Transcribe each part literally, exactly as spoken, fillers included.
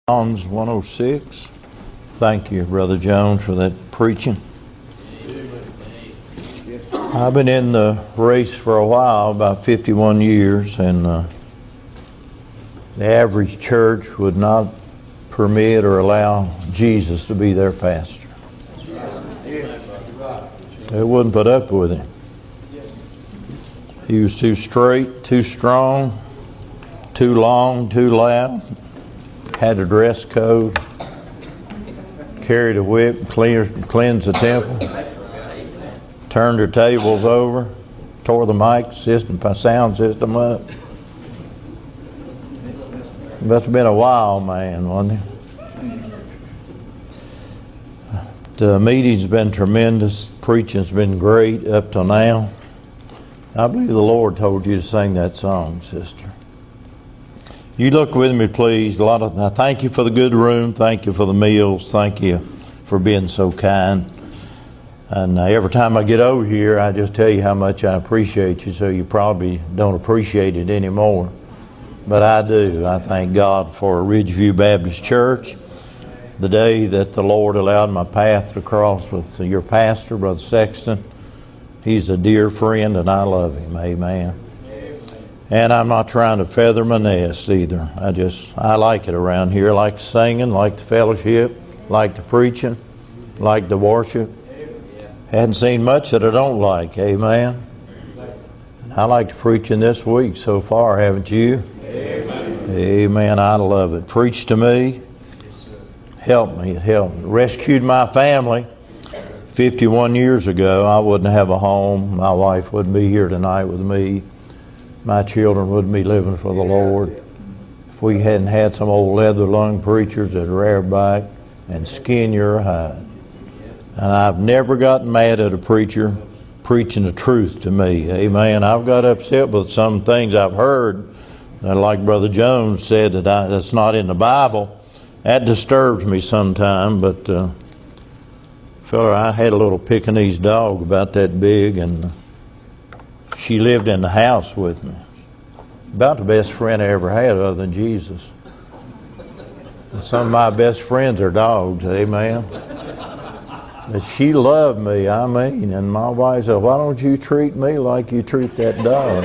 Psalms one oh six. Thank you, Brother Jones, for that preaching. I've been in the race for a while, about fifty-one years, and uh, the average church would not permit or allow Jesus to be their pastor. They wouldn't put up with him. He was too straight, too strong, too long, too loud, had a dress code, carried a whip, cleansed, cleansed the temple, turned their tables over, tore the mic system, sound system up. Must have been a wild man, wasn't he? The meeting's been tremendous. Preaching's been great up till now. I believe the Lord told you to sing that song, sister. You look with me, please. A lot of I thank you for the good room. Thank you for the meals. Thank you for being so kind. And uh, every time I get over here, I just tell you how much I appreciate you, so you probably don't appreciate it anymore. But I do. I thank God for Ridgeview Baptist Church. The day that the Lord allowed my path to cross with your pastor, Brother Sexton. He's a dear friend, and I love him. Amen. And I'm not trying to feather my nest either. I just, I like it around here. I like the singing, like the fellowship, like the preaching, like the worship. Hadn't seen much that I don't like. Amen. I like the preaching this week so far, haven't you? Amen. Amen. I love it. Preach to me. Help me. It helped me. Rescued my family fifty-one years ago. I wouldn't have a home. My wife wouldn't be here tonight with me. My children wouldn't be living for the Lord if we hadn't had some old leather lung preachers that rear back and skin your hide. And I've never gotten mad at a preacher preaching the truth to me. Amen. I've got upset with some things I've heard, that, like Brother Jones said, that I, that's not in the Bible. That disturbs me sometime, but uh, fella, I had a little Pekingese dog about that big, and she lived in the house with me. About the best friend I ever had other than Jesus. And some of my best friends are dogs, amen. But she loved me, I mean, and my wife said, why don't you treat me like you treat that dog?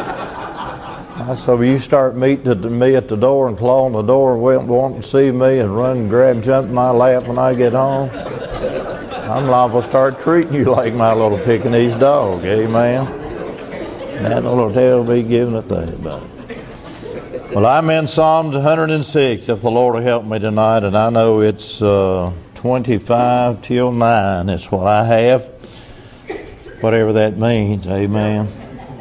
I said, well, you start meeting me at the door and clawing the door and wanting to see me and run and grab, jump in my lap when I get home, I'm liable to start treating you like my little Pekingese dog, amen. And that little tail will be giving a thing about it. Well, I'm in Psalms one oh six, if the Lord will help me tonight, and I know it's uh, twenty-five till nine. That's what I have, whatever that means, amen.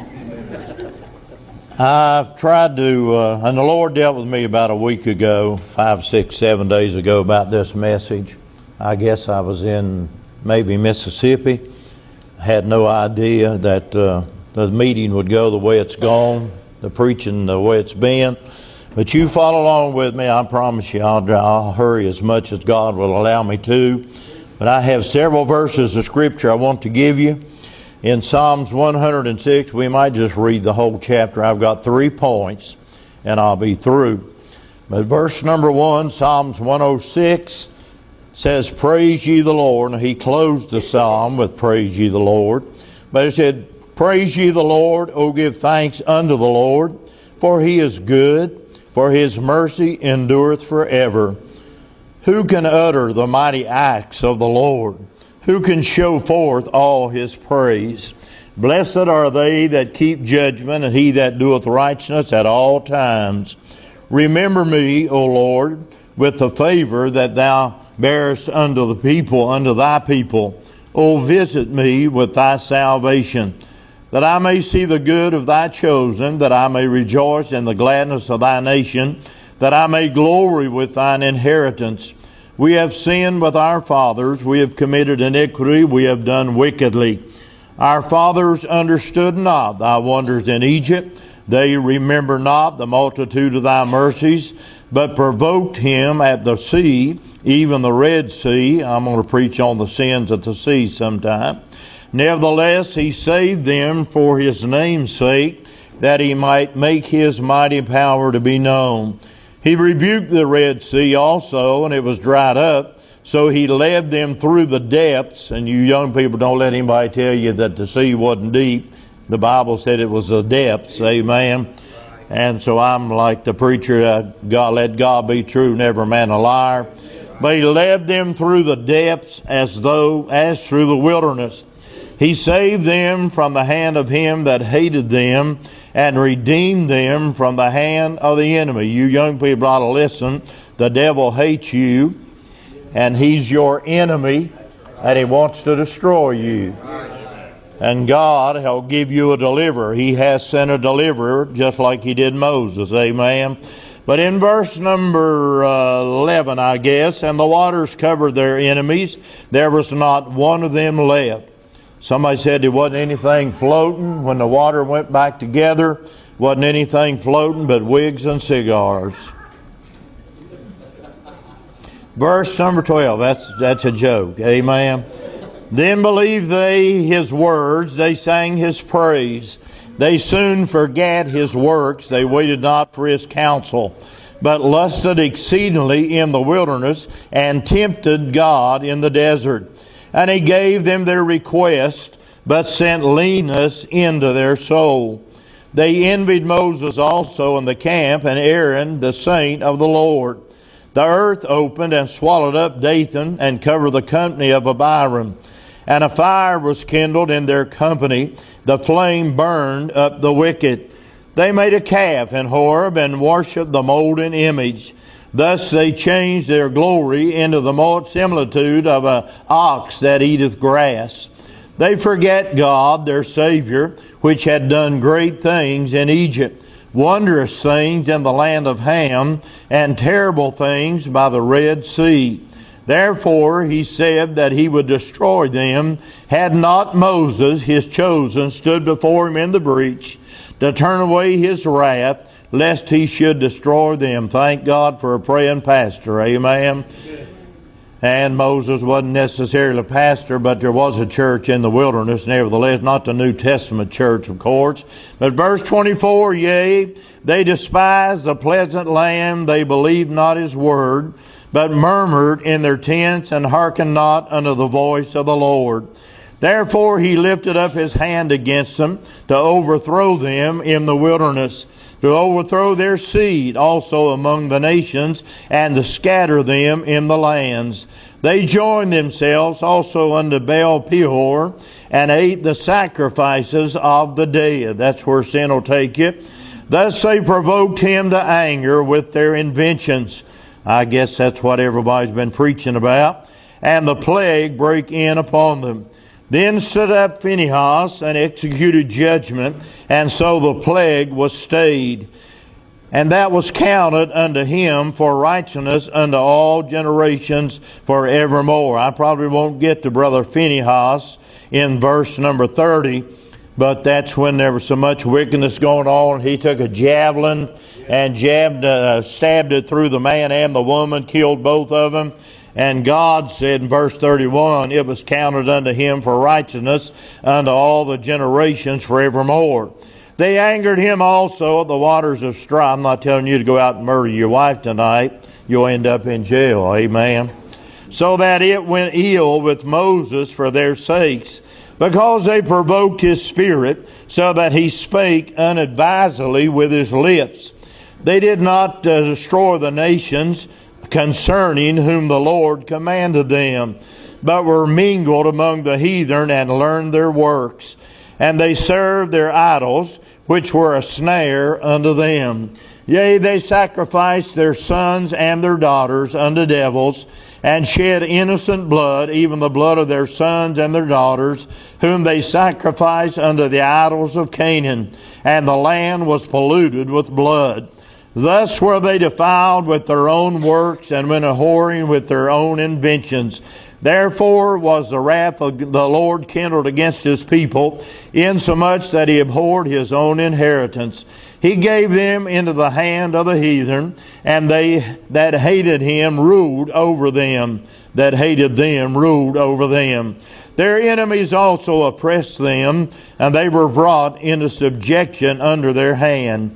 I've tried to, uh, and the Lord dealt with me about a week ago, five, six, seven days ago about this message. I guess I was in maybe Mississippi. I had no idea that uh, the meeting would go the way it's gone, the preaching the way it's been. But you follow along with me. I promise you I'll, I'll hurry as much as God will allow me to. But I have several verses of Scripture I want to give you. In Psalms one oh six, we might just read the whole chapter. I've got three points, and I'll be through. But verse number one, Psalms one oh six, says, praise ye the Lord. And he closed the psalm with praise ye the Lord. But it said, praise ye the Lord, O give thanks unto the Lord, for he is good, for his mercy endureth forever. Who can utter the mighty acts of the Lord? Who can show forth all his praise? Blessed are they that keep judgment, and he that doeth righteousness at all times. Remember me, O Lord, with the favor that thou bearest unto the people, unto thy people. O visit me with thy salvation, that I may see the good of thy chosen, that I may rejoice in the gladness of thy nation, that I may glory with thine inheritance. We have sinned with our fathers, we have committed iniquity, we have done wickedly. Our fathers understood not thy wonders in Egypt. They remember not the multitude of thy mercies, but provoked him at the sea, even the Red Sea. I'm going to preach on the sins at the sea sometime. Nevertheless, he saved them for his name's sake, that he might make his mighty power to be known. He rebuked the Red Sea also, and it was dried up. So he led them through the depths. And you young people, don't let anybody tell you that the sea wasn't deep. The Bible said it was the depths. Amen. And so I'm like the preacher, uh, God, let God be true, never man a liar. But he led them through the depths as though, as through the wilderness. He saved them from the hand of him that hated them, and redeemed them from the hand of the enemy. You young people ought to listen. The devil hates you, and he's your enemy, and he wants to destroy you. And God will give you a deliverer. He has sent a deliverer, just like he did Moses. Amen. But in verse number uh, eleven, I guess, and the waters covered their enemies. There was not one of them left. Somebody said there wasn't anything floating. When the water went back together, wasn't anything floating but wigs and cigars. Verse number twelve, that's, that's a joke. Amen. Then believed they his words, they sang his praise. They soon forgat his works, they waited not for his counsel, but lusted exceedingly in the wilderness, and tempted God in the desert. And he gave them their request, but sent leanness into their soul. They envied Moses also in the camp, and Aaron the saint of the Lord. The earth opened and swallowed up Dathan, and covered the company of Abiram. And a fire was kindled in their company, the flame burned up the wicked. They made a calf in Horeb, and worshipped the molten image. Thus they changed their glory into the similitude of an ox that eateth grass. They forget God, their Savior, which had done great things in Egypt, wondrous things in the land of Ham, and terrible things by the Red Sea. Therefore he said that he would destroy them, had not Moses, his chosen, stood before him in the breach, to turn away his wrath, lest he should destroy them. Thank God for a praying pastor. Amen. And Moses wasn't necessarily a pastor, but there was a church in the wilderness, nevertheless, not the New Testament church, of course. But verse twenty-four, yea, they despised the pleasant land, they believed not his word, but murmured in their tents, and hearkened not unto the voice of the Lord. Therefore he lifted up his hand against them, to overthrow them in the wilderness, to overthrow their seed also among the nations, and to scatter them in the lands. They joined themselves also unto Baal Peor, and ate the sacrifices of the dead. That's where sin will take you. Thus they provoked him to anger with their inventions. I guess that's what everybody's been preaching about. And the plague brake in upon them. Then stood up Phinehas and executed judgment, and so the plague was stayed. And that was counted unto him for righteousness unto all generations forevermore. I probably won't get to Brother Phinehas in verse number thirty, but that's when there was so much wickedness going on. He took a javelin and jabbed, uh, stabbed it through the man and the woman, killed both of them. And God said in verse thirty-one, it was counted unto him for righteousness unto all the generations forevermore. They angered him also at the waters of strife. I'm not telling you to go out and murder your wife tonight. You'll end up in jail. Amen. So that it went ill with Moses for their sakes, because they provoked his spirit, so that he spake unadvisedly with his lips. They did not uh, destroy the nations concerning whom the Lord commanded them, but were mingled among the heathen, and learned their works. And they served their idols, which were a snare unto them. Yea, they sacrificed their sons and their daughters unto devils, and shed innocent blood, even the blood of their sons and their daughters, whom they sacrificed unto the idols of Canaan. And the land was polluted with blood. Thus were they defiled with their own works, and went a-whoring with their own inventions. Therefore was the wrath of the Lord kindled against his people, insomuch that he abhorred his own inheritance. He gave them into the hand of the heathen, and they that hated him ruled over them. That hated them ruled over them. Their enemies also oppressed them, and they were brought into subjection under their hand.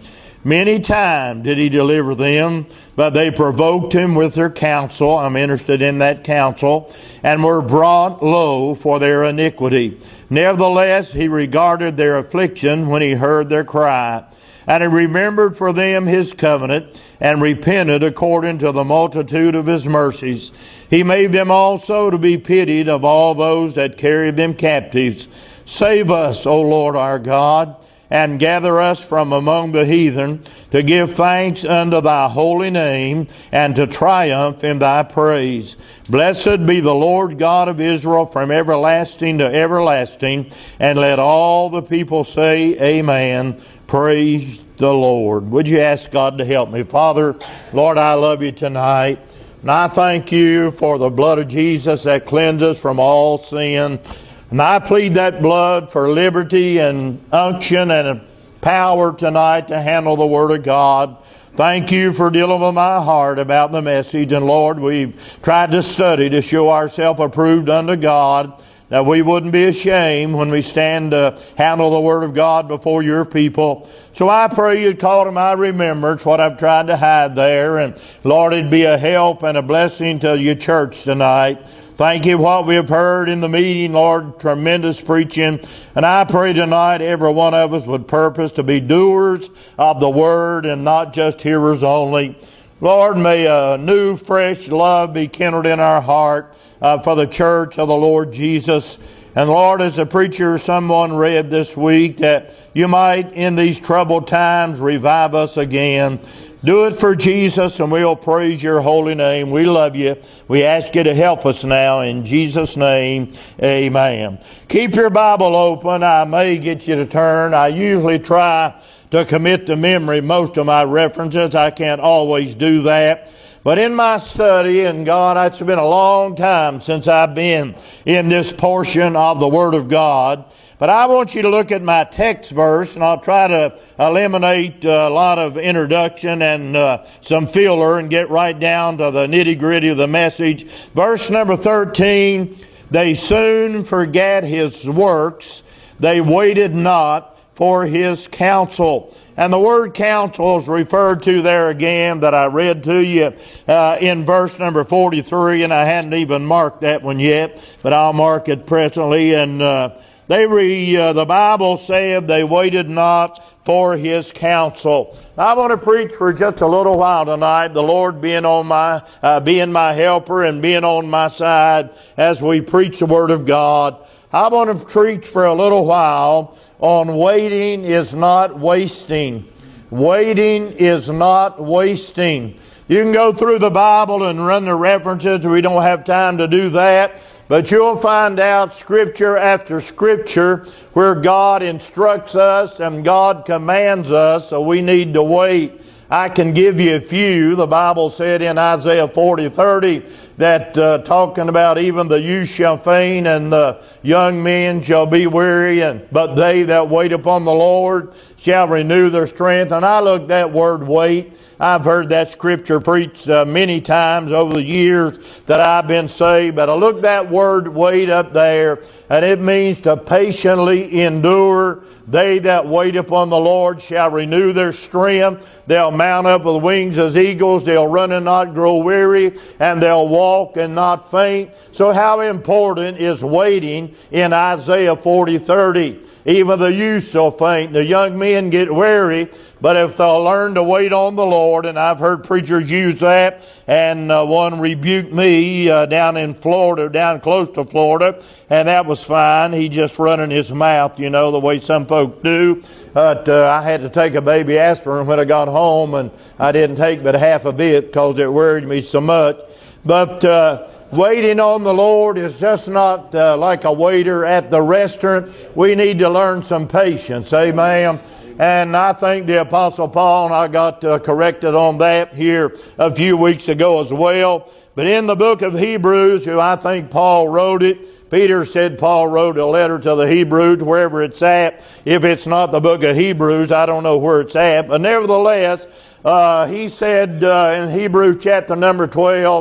Many times did he deliver them, but they provoked him with their counsel. I'm interested in that counsel. And were brought low for their iniquity. Nevertheless, he regarded their affliction when he heard their cry. And he remembered for them his covenant, and repented according to the multitude of his mercies. He made them also to be pitied of all those that carried them captives. Save us, O Lord our God, and gather us from among the heathen, to give thanks unto thy holy name, and to triumph in thy praise. Blessed be the Lord God of Israel from everlasting to everlasting. And let all the people say, Amen. Praise the Lord. Would you ask God to help me? Father, Lord, I love you tonight. And I thank you for the blood of Jesus that cleanses from all sin. And I plead that blood for liberty and unction and power tonight to handle the Word of God. Thank you for dealing with my heart about the message. And Lord, we've tried to study to show ourselves approved unto God, that we wouldn't be ashamed when we stand to handle the Word of God before your people. So I pray you'd call to my remembrance what I've tried to hide there. And Lord, it'd be a help and a blessing to your church tonight. Thank you for what we have heard in the meeting, Lord. Tremendous preaching. And I pray tonight every one of us would purpose to be doers of the Word and not just hearers only. Lord, may a new, fresh love be kindled in our heart uh, for the church of the Lord Jesus. And Lord, as a preacher, someone read this week that you might, in these troubled times, revive us again. Do it for Jesus, and we'll praise your holy name. We love you. We ask you to help us now. In Jesus' name, amen. Keep your Bible open. I may get you to turn. I usually try to commit to memory most of my references. I can't always do that. But in my study, and God, it's been a long time since I've been in this portion of the Word of God. But I want you to look at my text verse, and I'll try to eliminate a lot of introduction and uh, some filler and get right down to the nitty-gritty of the message. Verse number thirteen, they soon forgat his works. They waited not for his counsel. And the word counsel is referred to there again that I read to you uh, in verse number forty-three, and I hadn't even marked that one yet, but I'll mark it presently. And uh, They re, uh, the Bible said they waited not for his counsel. I want to preach for just a little while tonight, the Lord being on my, uh, being my helper and being on my side as we preach the Word of God. I want to preach for a little while on waiting is not wasting. Waiting is not wasting. You can go through the Bible and run the references. We don't have time to do that. But you'll find out Scripture after Scripture where God instructs us and God commands us, so we need to wait. I can give you a few. The Bible said in Isaiah forty thirty that uh, talking about even the youth shall faint and the young men shall be weary, and but they that wait upon the Lord shall renew their strength. And I look that word wait. I've heard that scripture preached uh, many times over the years that I've been saved. But I look that word wait up there, and it means to patiently endure. They that wait upon the Lord shall renew their strength. They'll mount up with wings as eagles. They'll run and not grow weary, and they'll walk and not faint. So how important is waiting in Isaiah forty thirty? Even the youth shall faint, the young men get weary, but if they'll learn to wait on the Lord, and I've heard preachers use that, and uh, one rebuked me uh, down in Florida, down close to Florida, and that was fine. He just running his mouth, you know, the way some folk do. But uh, I had to take a baby aspirin when I got home, and I didn't take but half of it because it worried me so much. But uh, waiting on the Lord is just not uh, like a waiter at the restaurant. We need to learn some patience. Amen. And I think the Apostle Paul, and I got uh, corrected on that here a few weeks ago as well. But in the book of Hebrews, I think Paul wrote it. Peter said Paul wrote a letter to the Hebrews, wherever it's at. If it's not the book of Hebrews, I don't know where it's at. But nevertheless, uh, he said uh, in Hebrews chapter number twelve,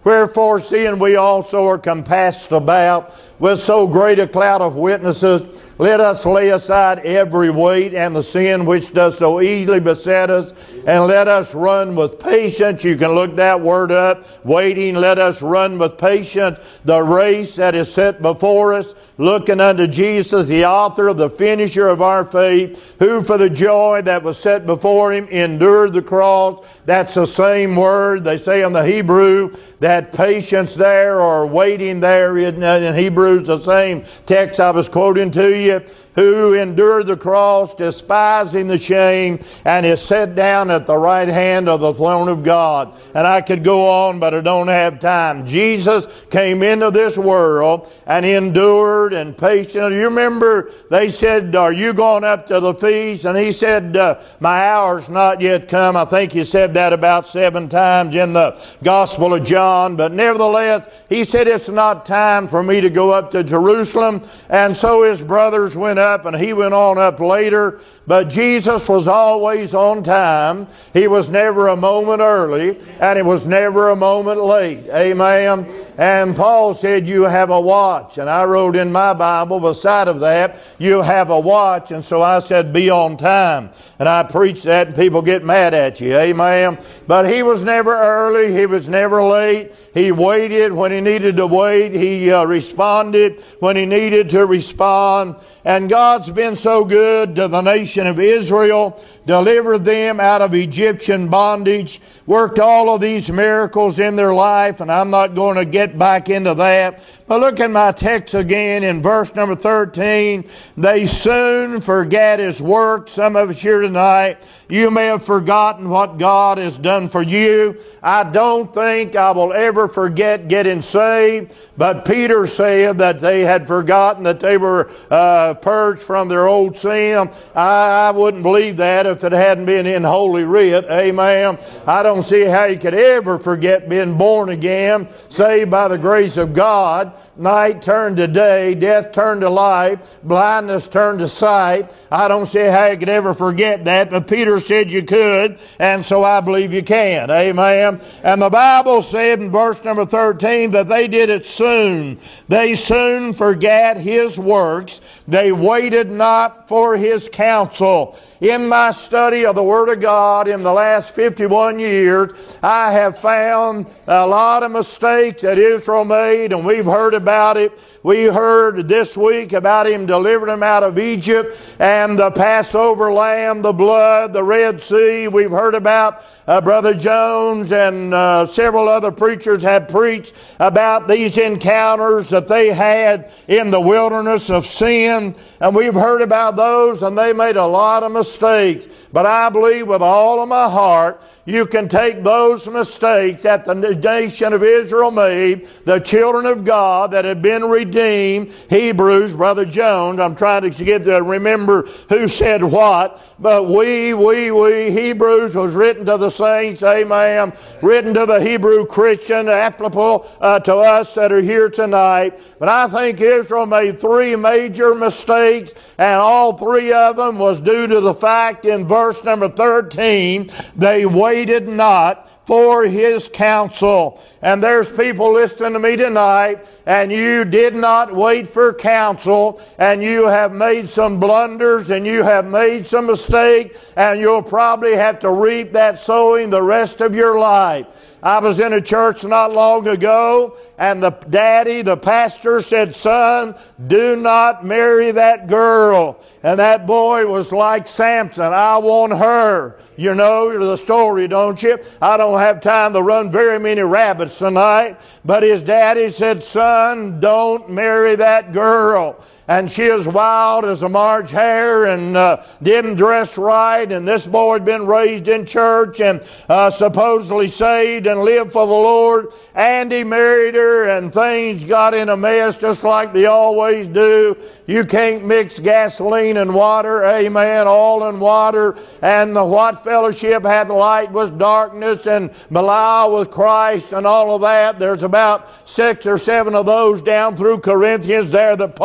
Wherefore, seeing we also are compassed about with so great a cloud of witnesses, let us lay aside every weight and the sin which does so easily beset us, and let us run with patience. You can look that word up. Waiting, let us run with patience the race that is set before us, looking unto Jesus, the author, the finisher of our faith, who for the joy that was set before him endured the cross. That's the same word they say in the Hebrew. That patience there, or waiting there in, in Hebrew, is the same text I was quoting to you. Who endured the cross, despising the shame, and is set down at the right hand of the throne of God. And I could go on, but I don't have time. Jesus came into this world and endured and patient. You remember they said, are you going up to the feast? And he said, uh, my hour's not yet come. I think he said that about seven times in the Gospel of John. But nevertheless, he said, it's not time for me to go up to Jerusalem. And so his brothers went up, and he went on up later. But Jesus was always on time. He was never a moment early, and he was never a moment late. Amen. And Paul said, you have a watch. And I wrote in my Bible beside of that, you have a watch. And so I said, be on time. And I preach that, and people get mad at you. Amen. But he was never early. He was never late. He waited when he needed to wait. He uh, responded when he needed to respond. And God's been so good to the nation of Israel, delivered them out of Egyptian bondage, worked all of these miracles in their life, and I'm not going to get back into that. But look at my text again in verse number thirteen. They soon forget his work. Some of us here tonight, you may have forgotten what God has done for you. I don't think I will ever forget getting saved. But Peter said that they had forgotten that they were uh, purged from their old sin. I, I wouldn't believe that if it hadn't been in Holy Writ. Amen. I don't see how you could ever forget being born again, saved by the grace of God. Night turned to day, death turned to life, blindness turned to sight. I don't see how you could ever forget that, but Peter said you could, and so I believe you can. Amen. And the Bible said in verse number thirteen that they did it soon. They soon forgot his works. They waited not for his counsel. In my study of the Word of God in the last fifty-one years, I have found a lot of mistakes that Israel made, and we've heard about it. We heard this week about him delivering them out of Egypt, and the Passover lamb, the blood, the Red Sea. We've heard about uh, Brother Jones and uh, several other preachers have preached about these encounters that they had in the wilderness of sin, and we've heard about those, and they made a lot of mistakes. But I believe with all of my heart, you can take those mistakes that the nation of Israel made, the children of God that had been redeemed, Hebrews, Brother Jones, I'm trying to get to remember who said what, but we, we, we, Hebrews was written to the saints, amen, written to the Hebrew Christian, applicable uh, to us that are here tonight. But I think Israel made three major mistakes, and all three of them was due to the fact in verse number thirteen, they waited not for his counsel. And there's people listening to me tonight, and you did not wait for counsel, and you have made some blunders, and you have made some mistakes, and you'll probably have to reap that sowing the rest of your life. I was in a church not long ago, and the daddy, the pastor, said, son, do not marry that girl. And that boy was like Samson. I want her. You know the story, don't you? I don't have time to run very many rabbits tonight. But his daddy said, son, don't marry that girl. And she is wild as a March hare and uh, didn't dress right. And this boy had been raised in church and uh, supposedly saved and lived for the Lord. And he married her, and things got in a mess just like they always do. You can't mix gasoline and water, amen, all in water. And the what fellowship had light was darkness, and Belial was Christ, and all of that. There's about six or seven of those down through Corinthians there that Paul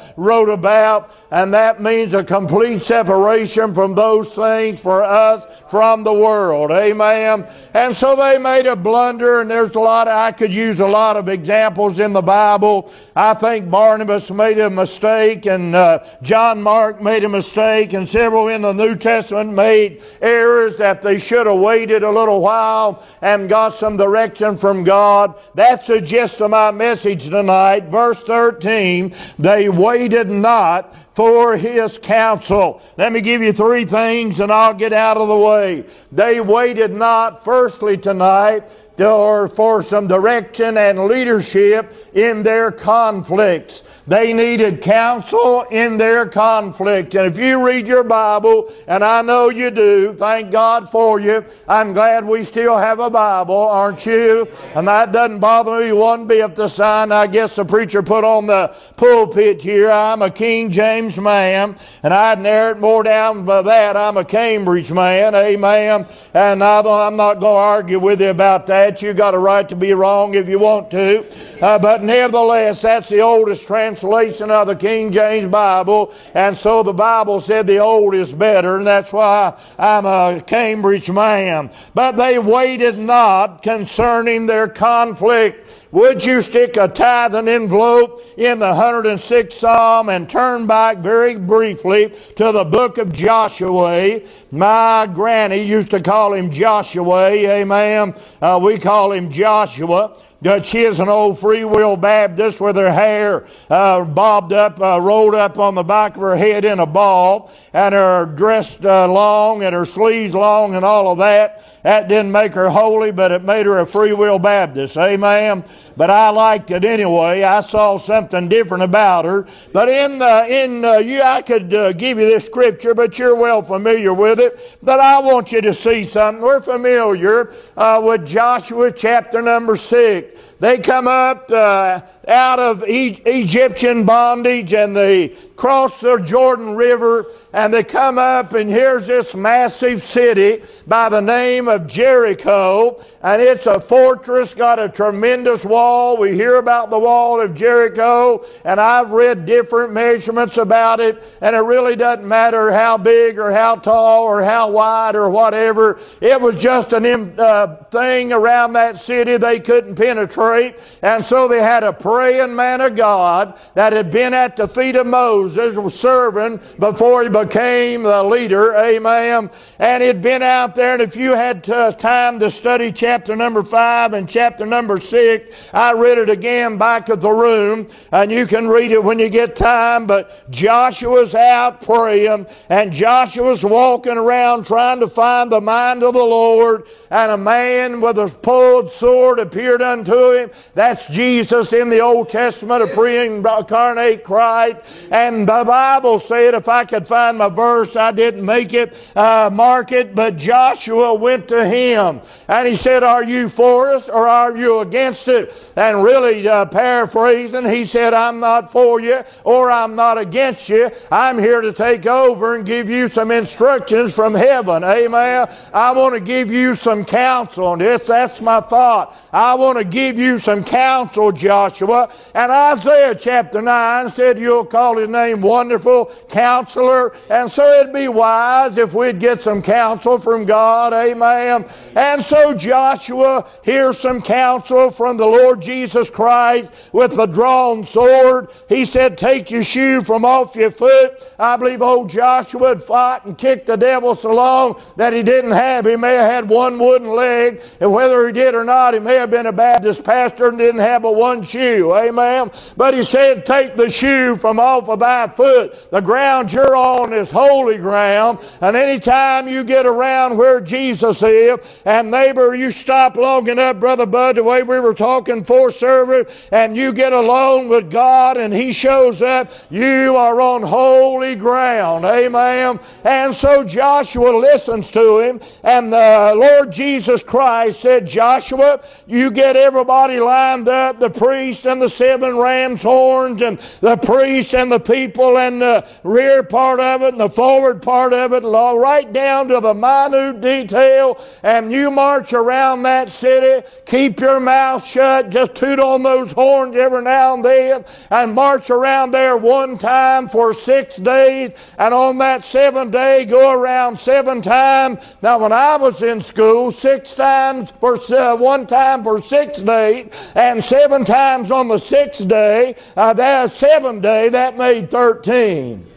wrote about, and that means a complete separation from those things for us from the world. Amen. And so they made a blunder, and there's a lot of, I could use a lot of examples in the Bible. I think Barnabas made a mistake, and uh, John Mark made a mistake, and several in the New Testament made errors that they should have waited a little while and got some direction from God. That's the gist of my message tonight. Verse thirteen, they waited not for his counsel. Let me give you three things and I'll get out of the way. They waited not, firstly tonight, or for some direction and leadership in their conflicts. They needed counsel in their conflict. And if you read your Bible, and I know you do, thank God for you. I'm glad we still have a Bible, aren't you? And that doesn't bother me one bit. The sign, I guess the preacher put on the pulpit here, I'm a King James man, and I'd narrow it more down by that. I'm a Cambridge man, amen. And I'm not going to argue with you about that. You got a right to be wrong if you want to. Uh, but nevertheless, that's the oldest translation of the King James Bible, and so the Bible said the old is better, and that's why I'm a Cambridge man. But they waited not concerning their conflict. Would you stick a tithing envelope in the one hundred sixth Psalm and turn back very briefly to the book of Joshua? My granny used to call him Joshua, amen. Uh, we call him Joshua. Uh, she is an old Free Will Baptist with her hair uh, bobbed up, uh, rolled up on the back of her head in a ball, and her dress uh, long and her sleeves long and all of that. That didn't make her holy, but it made her a Free Will Baptist. Amen. But I liked it anyway. I saw something different about her. But in the, in uh, you, I could uh, give you this scripture, but you're well familiar with it. But I want you to see something. We're familiar uh, with Joshua chapter number six. They come up uh, out of e- Egyptian bondage, and they cross the Jordan River, and they come up, and here's this massive city by the name of Jericho, and it's a fortress, got a tremendous wall. We hear about the wall of Jericho, and I've read different measurements about it, and it really doesn't matter how big or how tall or how wide or whatever. It was just an uh, thing around that city they couldn't penetrate. And so they had a praying man of God that had been at the feet of Moses, was serving before he became the leader, amen. And he'd been out there, and if you had uh, time to study chapter number five and chapter number six, I read it again back at the room, and you can read it when you get time. But Joshua's out praying, and Joshua's walking around trying to find the mind of the Lord, and a man with a pulled sword appeared unto him. That's Jesus in the Old Testament, a pre-incarnate Christ. And the Bible said, if I could find my verse, I didn't make it, uh, mark it, but Joshua went to him. And he said, are you for us or are you against it? And really, uh, paraphrasing, he said, I'm not for you or I'm not against you. I'm here to take over and give you some instructions from heaven. Amen. I want to give you some counsel. And this, that's my thought. I want to give you some counsel, Joshua. And Isaiah chapter nine said you'll call his name Wonderful Counselor. And so it'd be wise if we'd get some counsel from God. Amen. And so Joshua hears some counsel from the Lord Jesus Christ with the drawn sword. He said, take your shoe from off your foot. I believe old Joshua had fought and kicked the devil so long that he didn't have. He may have had one wooden leg, and whether he did or not, he may have been a Baptist pastor and didn't have but one shoe. Amen. But he said, take the shoe from off of thy foot. The ground you're on is holy ground. And anytime you get around where Jesus is, and neighbor, you stop long enough, Brother Bud, the way we were talking for service, and you get alone with God and he shows up, you are on holy ground. Amen. And so Joshua listens to him, and the Lord Jesus Christ said, Joshua, you get everybody lined up, the priest and the seven ram's horns and the priests and the people people and the rear part of it and the forward part of it, right down to the minute detail. And you march around that city, keep your mouth shut, just toot on those horns every now and then, and march around there one time for six days, and on that seventh day go around seven times. Now when I was in school, six times for uh, one time for six days, and seven times on the sixth day, uh, that seventh day, that made thirteen.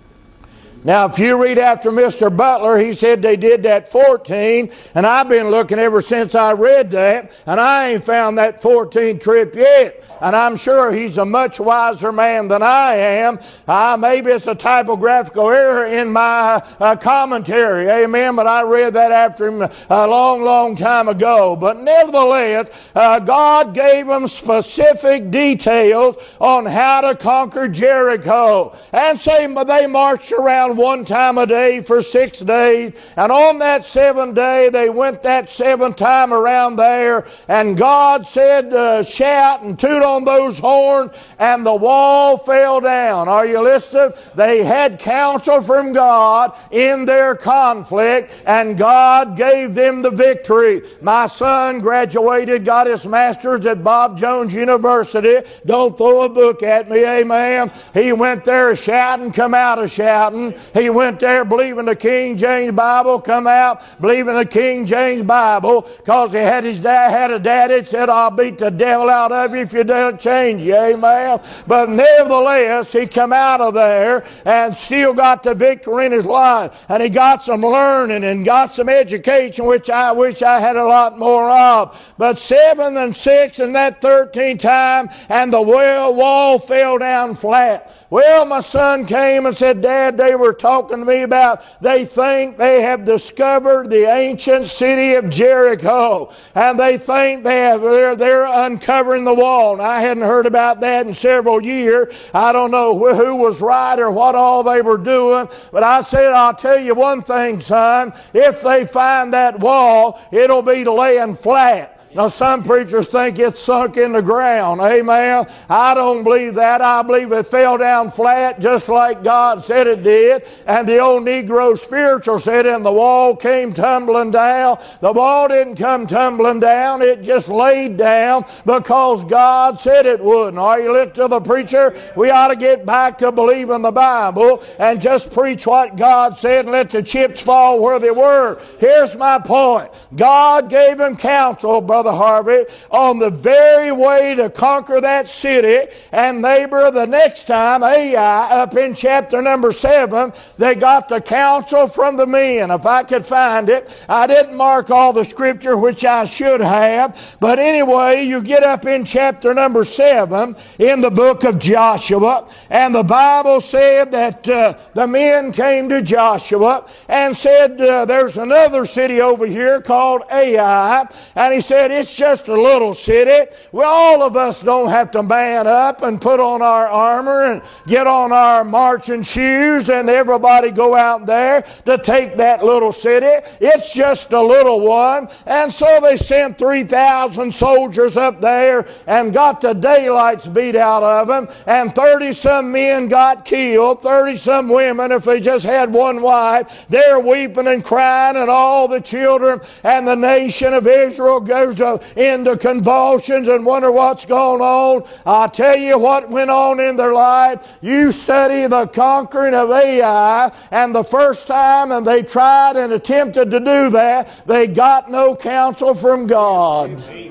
Now, if you read after Mister Butler, he said they did that fourteen, and I've been looking ever since I read that, and I ain't found that fourteenth trip yet. And I'm sure he's a much wiser man than I am. Uh, maybe it's a typographical error in my uh, commentary, amen, but I read that after him a long, long time ago. But nevertheless, uh, God gave them specific details on how to conquer Jericho. And say they marched around one time a day for six days, and on that seventh day they went that seventh time around there, and God said, uh, shout and toot on those horns, and the wall fell down. Are you listening? They had counsel from God in their conflict, and God gave them the victory. My son graduated, got his master's at Bob Jones University. Don't throw a book at me, amen. He went there shouting, come out of shouting. He went there believing the King James Bible, come out believing the King James Bible, because he had his dad had a daddy that said, I'll beat the devil out of you if you don't change you, amen. But nevertheless, he come out of there and still got the victory in his life. And he got some learning and got some education, which I wish I had a lot more of. But seven and six and that thirteenth time, and the well wall fell down flat. Well, my son came and said, Dad, they were talking to me about they think they have discovered the ancient city of Jericho, and they think they have, they're, they're uncovering the wall. And I hadn't heard about that in several years. I don't know who, who was right or what all they were doing, but I said, I'll tell you one thing, son, if they find that wall, it'll be laying flat. Now, some preachers think it's sunk in the ground. Amen. I don't believe that. I believe it fell down flat just like God said it did. And the old Negro spiritual said, and the wall came tumbling down. The wall didn't come tumbling down. It just laid down because God said it would. And are you listening to the preacher? We ought to get back to believing the Bible and just preach what God said and let the chips fall where they were. Here's my point. God gave him counsel, Brother Harvey, on the very way to conquer that city. And neighbor, the next time, Ai, up in chapter number seven, they got the counsel from the men. If I could find it, I didn't mark all the scripture, which I should have. But anyway, you get up in chapter number seven in the book of Joshua, and the Bible said that uh, the men came to Joshua and said, uh, there's another city over here called Ai, and he said, it's just a little city. Well, all of us don't have to man up and put on our armor and get on our marching shoes and everybody go out there to take that little city. It's just a little one. And so they sent three thousand soldiers up there and got the daylights beat out of them, and thirty some men got killed, thirty some women, if they just had one wife, they're weeping and crying, and all the children and the nation of Israel goes into convulsions and wonder what's going on. I'll tell you what went on in their life. You study the conquering of Ai, and the first time and they tried and attempted to do that, they got no counsel from God.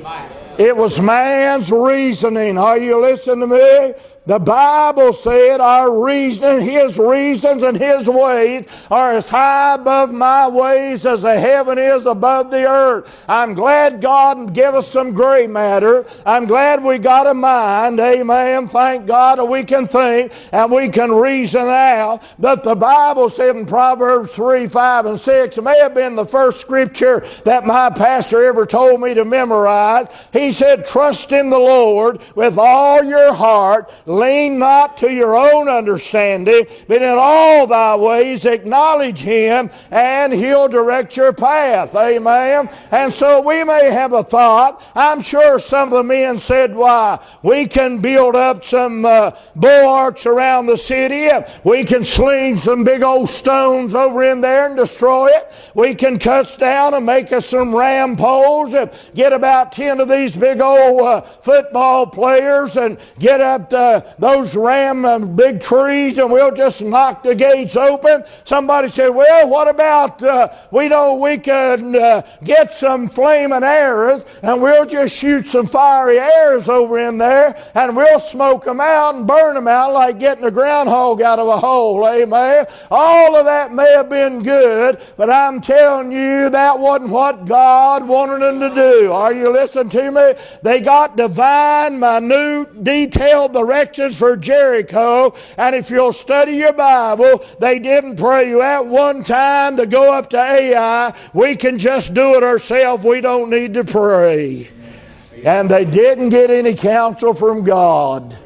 It was man's reasoning. Are you listening to me? The Bible said our reasoning, His reasons and His ways are as high above my ways as the heaven is above the earth. I'm glad God gave us some gray matter. I'm glad we got a mind. Amen. Thank God that we can think and we can reason out. But the Bible said in Proverbs three, five, and six, it may have been the first scripture that my pastor ever told me to memorize. He said, trust in the Lord with all your heart. lean not to your own understanding, but in all thy ways acknowledge Him, and He'll direct your path. Amen. And so we may have a thought. I'm sure some of the men said, why, we can build up some uh, bulwarks around the city. We can sling some big old stones over in there and destroy it. We can cut down and make us some ram poles and get about ten of these big old uh, football players and get up the, those ram uh, big trees, and we'll just knock the gates open. Somebody said, well, what about uh, we know we can uh, get some flaming arrows and we'll just shoot some fiery arrows over in there and we'll smoke them out and burn them out like getting a groundhog out of a hole. Amen. All of that may have been good, but I'm telling you that wasn't what God wanted them to do. Are you listening to me? They got divine, minute, detailed directions for Jericho, and if you'll study your Bible, they didn't pray you at one time to go up to Ai. We can just do it ourselves. We don't need to pray. And they didn't get any counsel from God.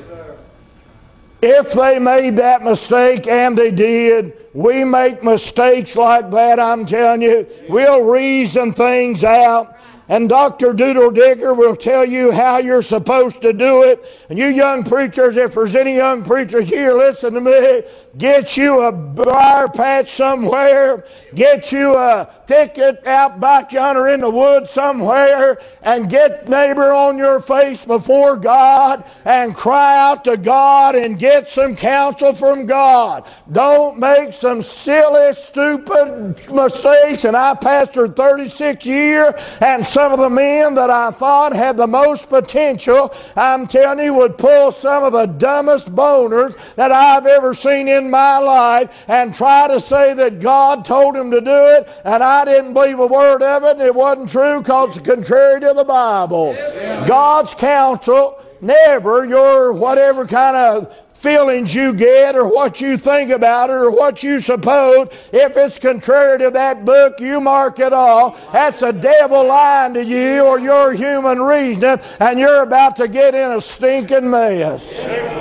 If they made that mistake, and they did, we make mistakes like that, I'm telling you. We'll reason things out. And Doctor Doodle Digger will tell you how you're supposed to do it. And you young preachers, if there's any young preachers here, listen to me. Get you a briar patch somewhere. Get you a thicket out back yonder in the woods somewhere. And get neighbor on your face before God. And cry out to God and get some counsel from God. Don't make some silly, stupid mistakes. And I pastored thirty-six years, and some of the men that I thought had the most potential, I'm telling you, would pull some of the dumbest boners that I've ever seen in my life and try to say that God told him to do it, and I didn't believe a word of it, and it wasn't true because it's contrary to the Bible. God's counsel, never your whatever kind of feelings you get or what you think about it or what you suppose, if it's contrary to that book, you mark it off. That's a devil lying to you or your human reasoning, and you're about to get in a stinking mess.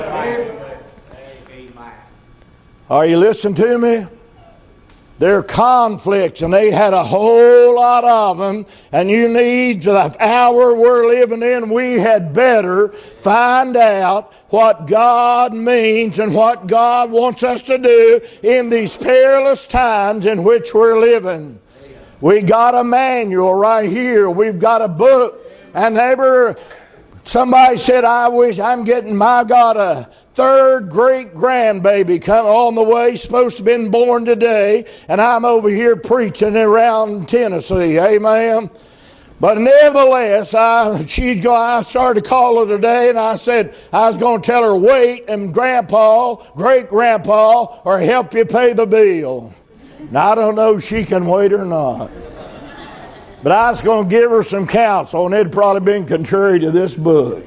Are you listening to me? There are conflicts, and they had a whole lot of them, and you need, the hour we're living in, we had better find out what God means and what God wants us to do in these perilous times in which we're living. We got a manual right here. We've got a book, and neighbor, somebody said, I wish I'm getting my God a third great grandbaby come on the way, supposed to have been born today, and I'm over here preaching around Tennessee. Amen. But nevertheless, I she's go. I started to call her today, and I said I was going to tell her wait, and Grandpa, great Grandpa, or help you pay the bill. Now I don't know if she can wait or not. But I was going to give her some counsel, and it'd probably been contrary to this book.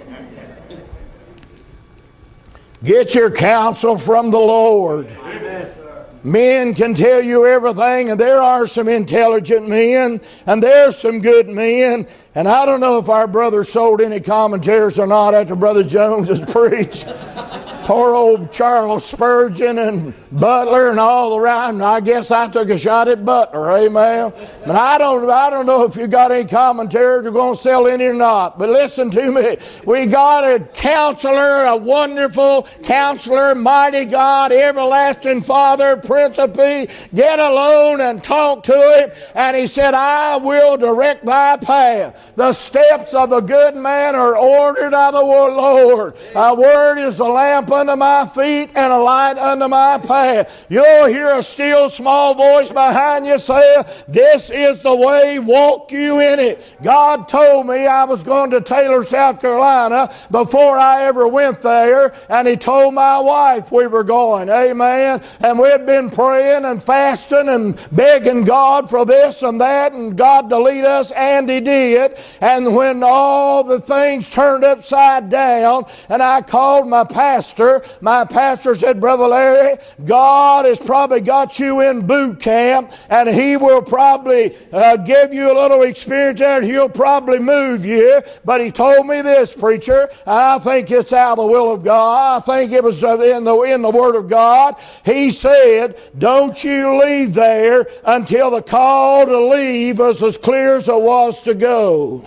Get your counsel from the Lord. Amen. Men can tell you everything, and there are some intelligent men, and there's some good men. And I don't know if our brother sold any commentaries or not after Brother Jones has preached. Poor old Charles Spurgeon and Butler and all around. I guess I took a shot at Butler, amen. But I don't, I don't know if you got any commentaries, you're going to sell any or not. But listen to me. We got a counselor, a wonderful counselor, mighty God, everlasting Father, Prince of Peace. Get alone and talk to him. And he said, I will direct thy path. The steps of a good man are ordered of the Lord. A word is the lamp unto my feet and a light unto my path. You'll hear a still small voice behind you say, this is the way, walk you in it. God told me I was going to Taylor, South Carolina before I ever went there, and he told my wife we were going. Amen. And we'd been praying and fasting and begging God for this and that, and God to lead us, and he did. And when all the things turned upside down, and I called my pastor, pastor. My pastor said, Brother Larry, God has probably got you in boot camp, and He will probably uh, give you a little experience there, and He'll probably move you. But He told me this, preacher, and I think it's out of the will of God. I think it was in the, in the Word of God. He said, don't you leave there until the call to leave was as clear as it was to go.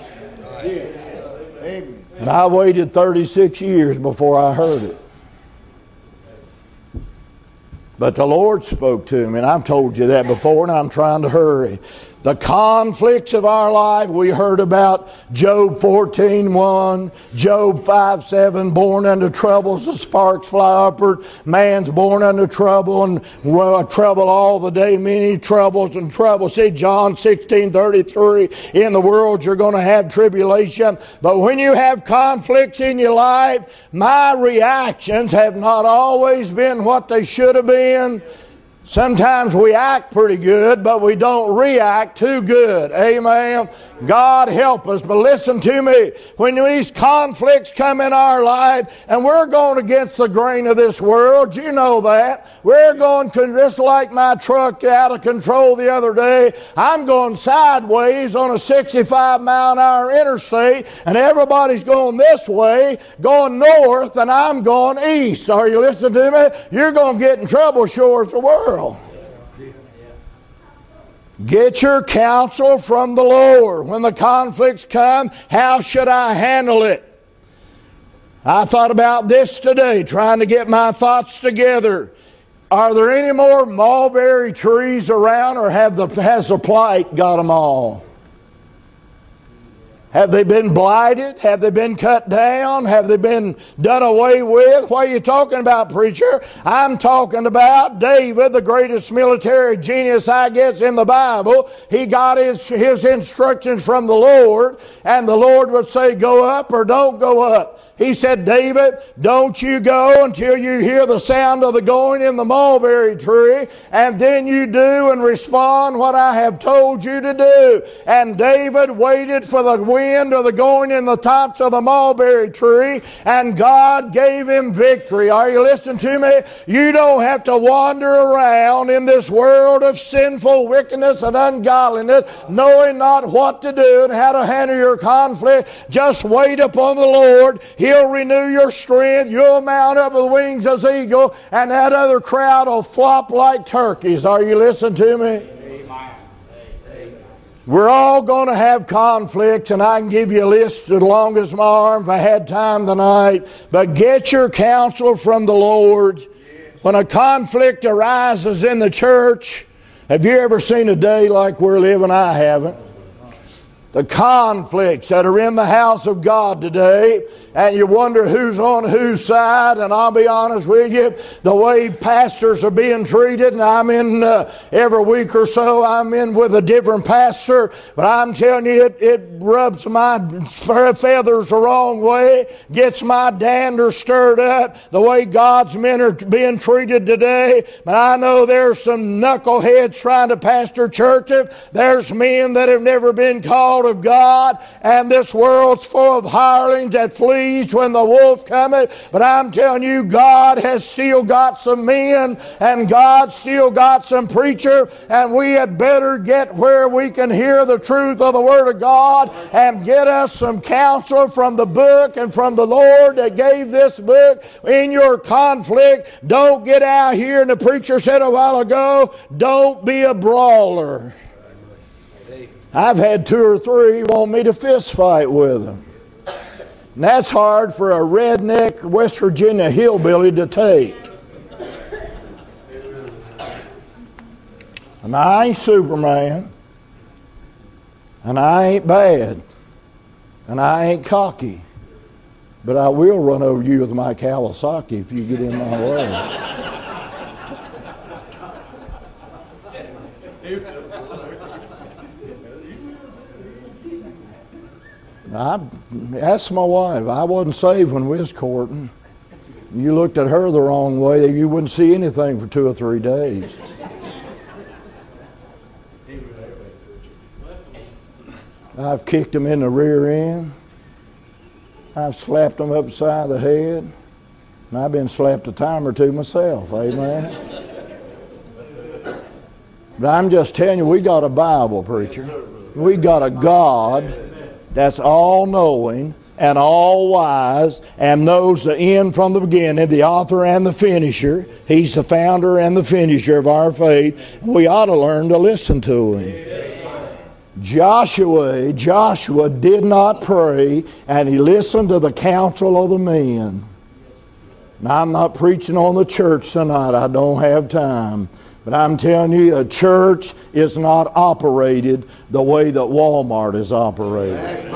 And I waited thirty-six years before I heard it. But the Lord spoke to me, and I've told you that before, and I'm trying to hurry. The conflicts of our life, we heard about Job fourteen one, Job five seven, born unto troubles, the sparks fly upward. Man's born unto trouble, and well, trouble all the day, many troubles and troubles. See, John sixteen thirty-three, in the world you're going to have tribulation. But when you have conflicts in your life, my reactions have not always been what they should have been. Sometimes we act pretty good, but we don't react too good. Amen. God help us. But listen to me. When these conflicts come in our life, and we're going against the grain of this world, you know that. We're going to, just like my truck out of control the other day, I'm going sideways on a sixty-five mile an hour interstate, and everybody's going this way, going north, and I'm going east. Are you listening to me? You're going to get in trouble sure as the world. Get your counsel from the Lord. When the conflicts come, how should I handle it? I thought about this today, trying to get my thoughts together. Are there any more mulberry trees around, or have the, has the blight got them all? Have they been blighted? Have they been cut down? Have they been done away with? What are you talking about, preacher? I'm talking about David, the greatest military genius, I guess, in the Bible. He got his, his instructions from the Lord, and the Lord would say, go up or don't go up. He said, David, don't you go until you hear the sound of the going in the mulberry tree, and then you do and respond what I have told you to do. And David waited for the wind or the going in the tops of the mulberry tree, and God gave him victory. Are you listening to me? You don't have to wander around in this world of sinful wickedness and ungodliness, knowing not what to do and how to handle your conflict. Just wait upon the Lord. He'll renew your strength. You'll mount up with wings as eagle, and that other crowd will flop like turkeys. Are you listening to me? We're all going to have conflicts, and I can give you a list as long as my arm if I had time tonight. But get your counsel from the Lord. When a conflict arises in the church, have you ever seen a day like we're living? I haven't. The conflicts that are in the house of God today, and you wonder who's on whose side. And I'll be honest with you, the way pastors are being treated, and I'm in uh, every week or so I'm in with a different pastor, but I'm telling you, it, it rubs my feathers the wrong way, gets my dander stirred up, the way God's men are being treated today. But I know there's some knuckleheads trying to pastor churches. There's men that have never been called of God, and this world's full of hirelings that flees when the wolf cometh. But I'm telling you, God has still got some men, and God's still got some preachers, and we had better get where we can hear the truth of the Word of God and get us some counsel from the book and from the Lord that gave this book. In your conflict, don't get out here, and the preacher said a while ago, don't be a brawler. I've had two or three want me to fist fight with them. And that's hard for a redneck West Virginia hillbilly to take. And I ain't Superman. And I ain't bad. And I ain't cocky. But I will run over you with my Kawasaki if you get in my way. I asked my wife. I wasn't saved when we was courting. You looked at her the wrong way, you wouldn't see anything for two or three days. I've kicked them in the rear end. I've slapped them upside the head. And I've been slept a time or two myself, amen. But I'm just telling you, we got a Bible, preacher. We got a God that's all-knowing and all-wise and knows the end from the beginning, the author and the finisher. He's the founder and the finisher of our faith. We ought to learn to listen to Him. Joshua, Joshua did not pray, and he listened to the counsel of the men. Now, I'm not preaching on the church tonight. I don't have time. But I'm telling you, a church is not operated the way that Walmart is operated.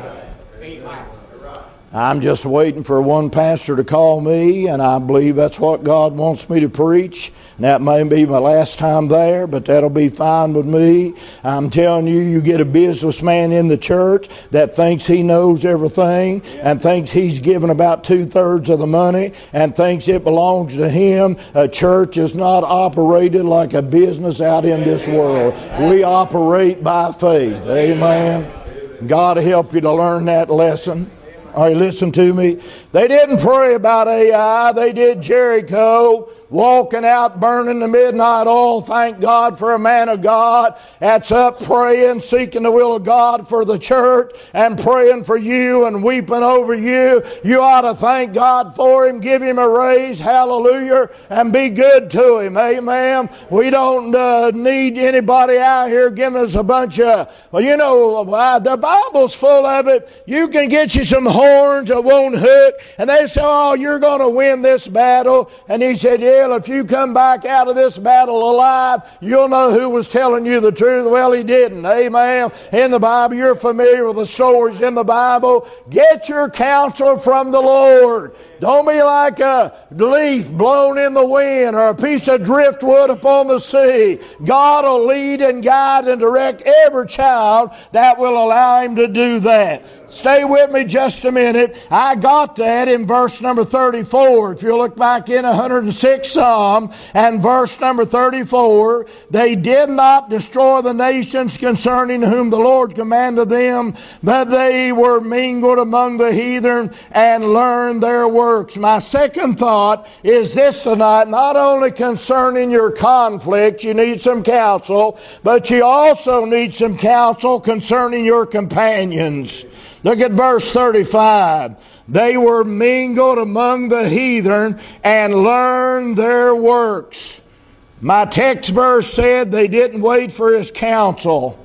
I'm just waiting for one pastor to call me, and I believe that's what God wants me to preach. And that may be my last time there, but that'll be fine with me. I'm telling you, you get a businessman in the church that thinks he knows everything and thinks he's given about two-thirds of the money and thinks it belongs to him. A church is not operated like a business out in this world. We operate by faith. Amen. God help you to learn that lesson. All right, listen to me. They didn't pray about Ai. They did Jericho, walking out, burning the midnight oil. Thank God for a man of God that's up praying, seeking the will of God for the church and praying for you and weeping over you. You ought to thank God for him, give him a raise, hallelujah, and be good to him, amen. We don't uh, need anybody out here giving us a bunch of, well, you know, uh, the Bible's full of it. You can get you some horns that won't hook, and they say, oh, you're going to win this battle. And he said, yeah, if you come back out of this battle alive, you'll know who was telling you the truth. Well, he didn't. Amen. In the Bible, you're familiar with the stories in the Bible. Get your counsel from the Lord. Don't be like a leaf blown in the wind or a piece of driftwood upon the sea. God will lead and guide and direct every child that will allow him to do that. Stay with me just a minute. I got that in verse number thirty-four. If you look back in one hundred sixth Psalm and verse number thirty-four, they did not destroy the nations concerning whom the Lord commanded them, but they were mingled among the heathen and learned their works. My second thought is this tonight, not only concerning your conflict, you need some counsel, but you also need some counsel concerning your companions. Look at verse thirty-five. They were mingled among the heathen and learned their works. My text verse said they didn't wait for his counsel.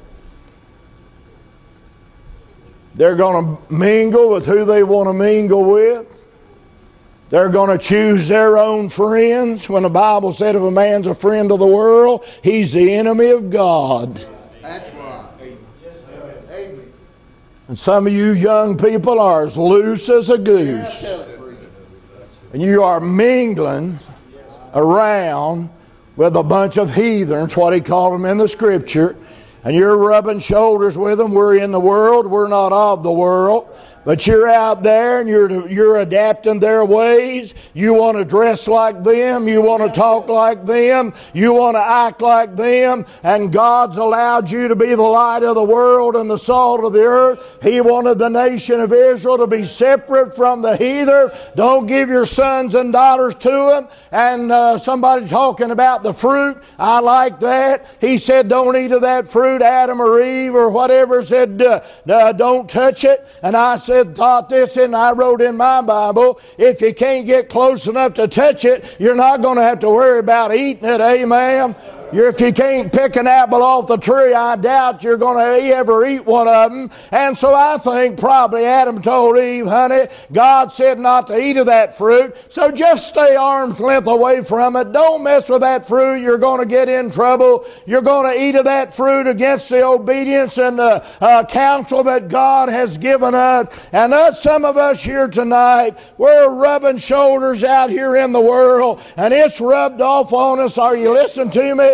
They're going to mingle with who they want to mingle with. They're going to choose their own friends. When the Bible said if a man's a friend of the world, he's the enemy of God. That's right. Amen. And some of you young people are as loose as a goose. And you are mingling around with a bunch of heathens, what he called them in the Scripture. And you're rubbing shoulders with them. We're in the world. We're not of the world. But you're out there and you're, you're adapting their ways. You want to dress like them. You want to talk like them. You want to act like them. And God's allowed you to be the light of the world and the salt of the earth. He wanted the nation of Israel to be separate from the heathen. Don't give your sons and daughters to them. And uh, somebody talking about the fruit, I like that. He said don't eat of that fruit. Adam or Eve or whatever said uh, uh, don't touch it. And I said, thought this, and I wrote in my Bible, if you can't get close enough to touch it, you're not going to have to worry about eating it. Amen. You're, if you can't pick an apple off the tree, I doubt you're going to ever eat one of them. And so I think probably Adam told Eve, honey, God said not to eat of that fruit, so just stay arm's length away from it. Don't mess with that fruit. You're going to get in trouble. You're going to eat of that fruit against the obedience and the uh, counsel that God has given us. And us, some of us here tonight, we're rubbing shoulders out here in the world, and it's rubbed off on us. Are you listening to me?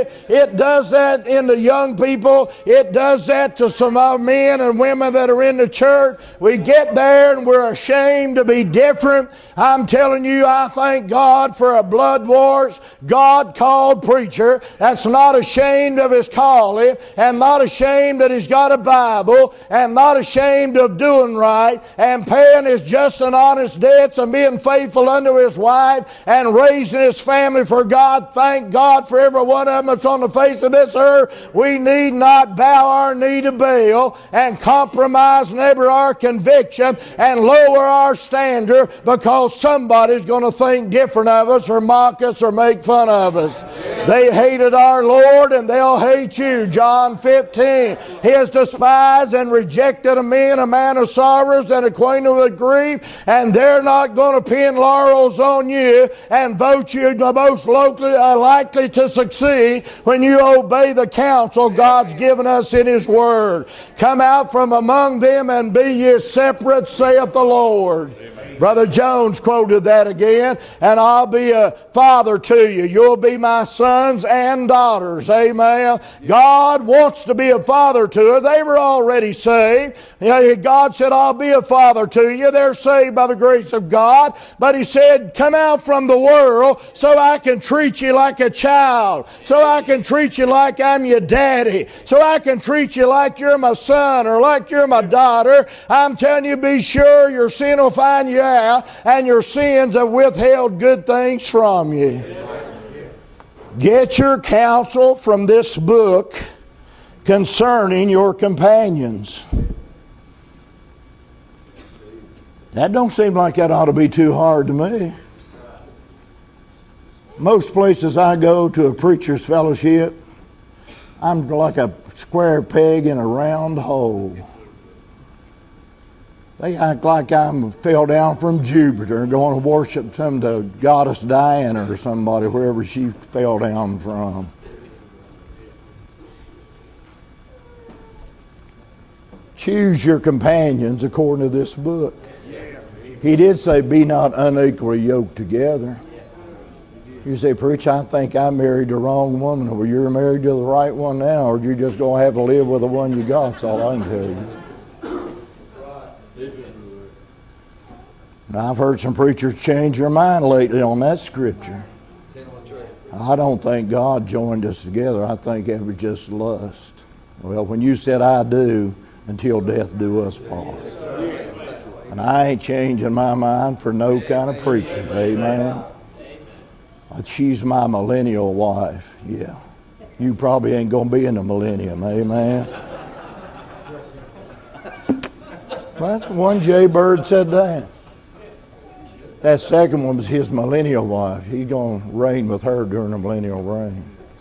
city. It does that in the young people. It does that to some of men and women that are in the church. We get there and we're ashamed to be different. I'm telling you, I thank God for a blood-washed, God-called preacher that's not ashamed of his calling and not ashamed that he's got a Bible and not ashamed of doing right and paying his just and honest debts and being faithful unto his wife and raising his family for God. Thank God for every one of them that's on the face of this earth. We need not bow our knee to Baal and compromise never our conviction and lower our standard because somebody's going to think different of us or mock us or make fun of us. They hated our Lord and they'll hate you. John fifteen. He has despised and rejected a man, a man of sorrows and acquainted with grief, and they're not going to pin laurels on you and vote you the most locally, uh, likely to succeed when you obey the counsel God's given us in His Word. Come out from among them and be ye separate, saith the Lord. Amen. Brother Jones quoted that again. And I'll be a father to you. You'll be my sons and daughters. Amen. God wants to be a father to us. They were already saved. God said, I'll be a father to you. They're saved by the grace of God. But He said, come out from the world so I can treat you like a child. So I can treat you like I'm your daddy. So I can treat you like you're my son or like you're my daughter. I'm telling you, be sure your sin will find you out, and your sins have withheld good things from you. Get your counsel from this book concerning your companions. That don't seem like that ought to be too hard to me. Most places I go to a preacher's fellowship, I'm like a square peg in a round hole. They act like I fell down from Jupiter going to worship some the goddess Diana or somebody, wherever she fell down from. Choose your companions according to this book. He did say, be not unequally yoked together. You say, preach, I think I married the wrong woman. Well, you're married to the right one now, or you're just going to have to live with the one you got. That's all I can tell you. Now, I've heard some preachers change their mind lately on that scripture. I don't think God joined us together. I think it was just lust. Well, when you said I do, until death do us part. And I ain't changing my mind for no kind of preacher. Amen. She's my millennial wife. Yeah. You probably ain't going to be in the millennium. Amen. Well, one Jay Bird said that. That second one was his millennial wife. He's going to reign with her during the millennial reign.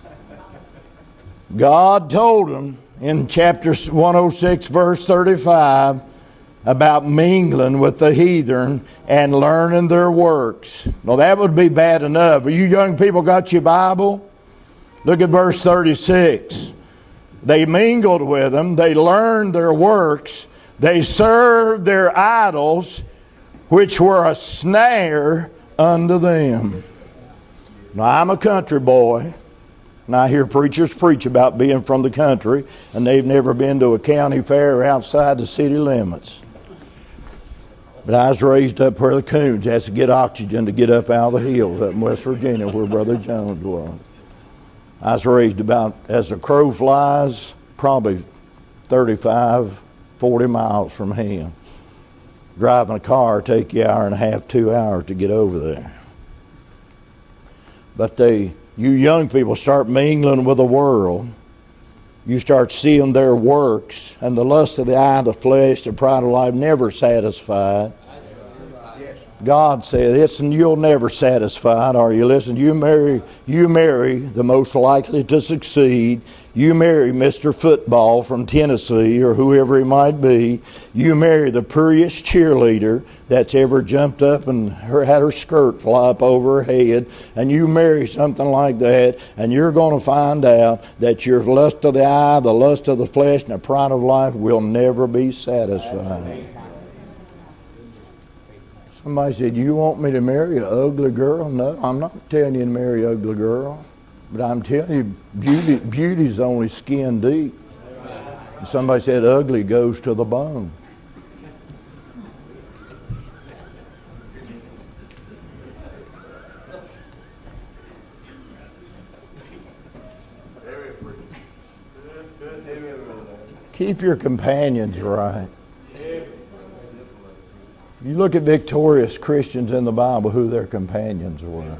God told him in chapter one oh six, verse thirty-five, about mingling with the heathen and learning their works. Well, that would be bad enough. But you young people got your Bible? Look at verse thirty-six. They mingled with them. They learned their works. They served their idols, which were a snare unto them. Now, I'm a country boy, and I hear preachers preach about being from the country, and they've never been to a county fair outside the city limits. But I was raised up where the coons has to get oxygen to get up out of the hills up in West Virginia where Brother Jones was. I was raised about, as a crow flies, probably thirty-five, forty miles from him. Driving a car take you an hour and a half, two hours to get over there. But they, you young people start mingling with the world. You start seeing their works, and the lust of the eye, the flesh, the pride of life, never satisfied. God said, "It's you'll never satisfied." Are you listening? You marry, you marry the most likely to succeed. You marry Mister Football from Tennessee or whoever he might be. You marry the prettiest cheerleader that's ever jumped up and her, had her skirt fly up over her head. And you marry something like that, and you're going to find out that your lust of the eye, the lust of the flesh, and the pride of life will never be satisfied. Somebody said, you want me to marry an ugly girl? No, I'm not telling you to marry an ugly girl. But I'm telling you, beauty, beauty's only skin deep. And somebody said ugly goes to the bone. Keep your companions right. You look at victorious Christians in the Bible, who their companions were.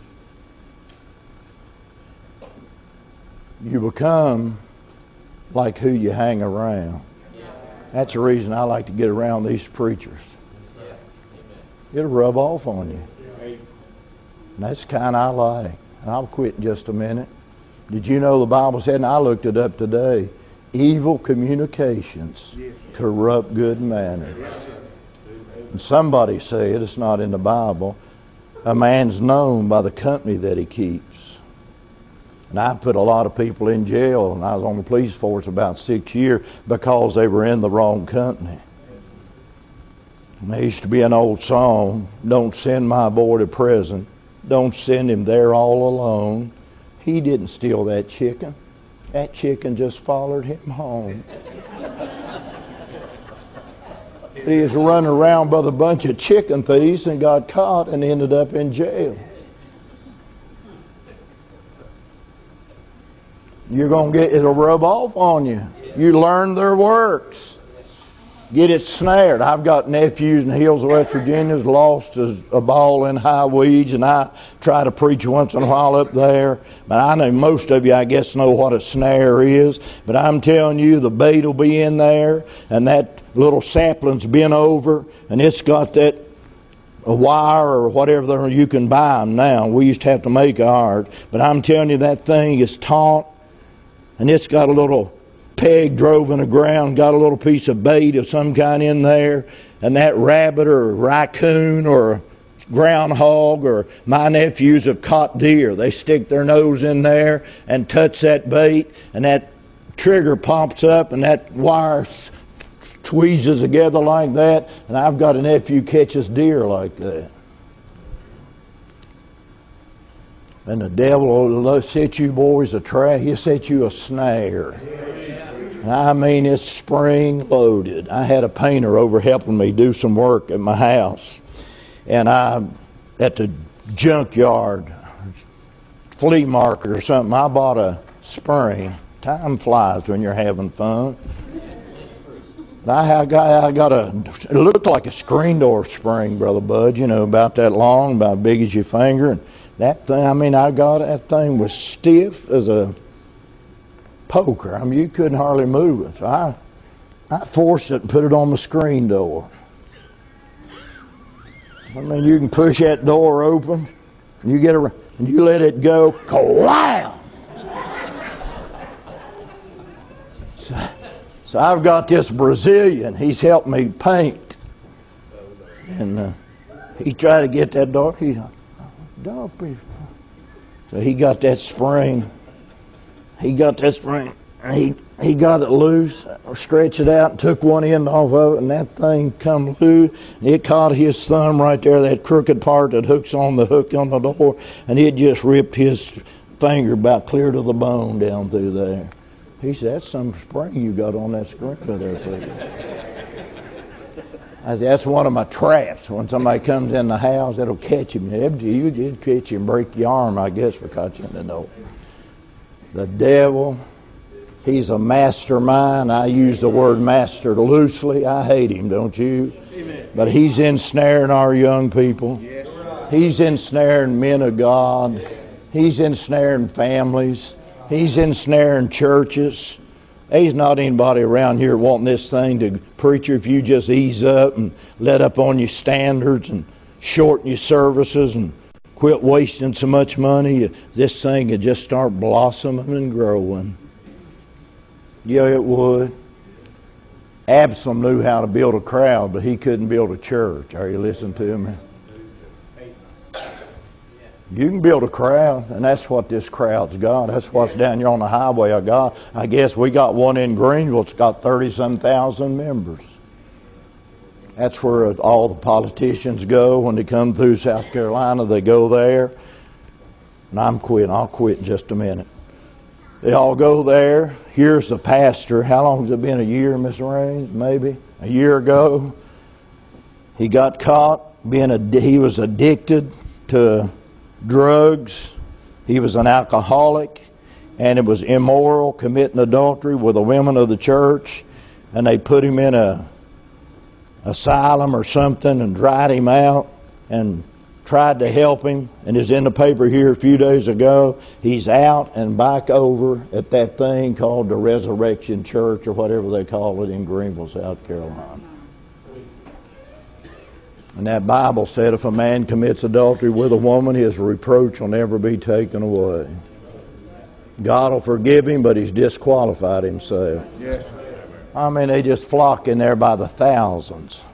You become like who you hang around. That's the reason I like to get around these preachers. It'll rub off on you. And that's the kind I like. And I'll quit in just a minute. Did you know the Bible said, and I looked it up today, evil communications corrupt good manners. And somebody said, it's not in the Bible, a man's known by the company that he keeps. And I put a lot of people in jail, and I was on the police force about six years because they were in the wrong company. And there used to be an old song, don't send my boy to prison, don't send him there all alone. He didn't steal that chicken. That chicken just followed him home. But he was running around with a bunch of chicken thieves and got caught and ended up in jail. You're going to get, it'll rub off on you. You learn their works. Get it snared. I've got nephews in the hills of West Virginia lost as a ball in high weeds, and I try to preach once in a while up there. But I know most of you, I guess, know what a snare is. But I'm telling you, the bait will be in there, and that little sapling's been over, and it's got that a wire or whatever. You can buy them now. We used to have to make ours. But I'm telling you, that thing is taut, and it's got a little peg drove in the ground, got a little piece of bait of some kind in there, and that rabbit or raccoon or groundhog, or my nephews have caught deer. They stick their nose in there and touch that bait, and that trigger pops up, and that wire tweezes together like that, and I've got a nephew catches deer like that. And the devil will set you boys a trap. He'll set you a snare. I mean, it's spring loaded. I had a painter over helping me do some work at my house. And I, at the junkyard, flea market or something, I bought a spring. Time flies when you're having fun. I got, I got a, it looked like a screen door spring, Brother Bud, you know, about that long, about big as your finger. And that thing, I mean, I got it, that thing was stiff as a poker. I mean, you couldn't hardly move it. So I, I forced it and put it on the screen door. I mean, you can push that door open, and you get around, and you let it go, ka-wham! so, so I've got this Brazilian. He's helped me paint, and uh, he tried to get that door. He, don't be. So he got that spring. He got that spring, and he, he got it loose, stretched it out, and took one end off of it, and that thing come loose, and it caught his thumb right there, that crooked part that hooks on the hook on the door, and it just ripped his finger about clear to the bone down through there. He said, that's some spring you got on that screen there, please. I said, that's one of my traps. When somebody comes in the house, that'll catch him. You did catch him, break your arm, I guess, for catching the door. The devil, he's a mastermind. I use the word master loosely. I hate him, don't you? Amen. But he's ensnaring our young people. Yes. He's ensnaring men of God. He's ensnaring families. He's ensnaring churches. There's not anybody around here wanting this thing to, preacher, if you just ease up and let up on your standards and shorten your services and quit wasting so much money, this thing would just start blossoming and growing. Yeah, it would. Absalom knew how to build a crowd, but he couldn't build a church. Are you listening to me? You can build a crowd, and that's what this crowd's got. That's what's down here on the highway I got. I guess we got one in Greenville. It's got thirty-some thousand members. That's where all the politicians go when they come through South Carolina. They go there. And I'm quitting. I'll quit in just a minute. They all go there. Here's the pastor. How long has it been? A year, Miss Raines? Maybe a year ago. He got caught being a. He was addicted to drugs. He was an alcoholic, and it was immoral, committing adultery with the women of the church. And they put him in a asylum or something and dried him out and tried to help him. And it's in the paper here a few days ago. He's out and back over at that thing called the Resurrection Church, or whatever they call it, in Greenville, South Carolina. And that Bible said if a man commits adultery with a woman, his reproach will never be taken away. God will forgive him, but he's disqualified himself. Yes. I mean, they just flock in there by the thousands.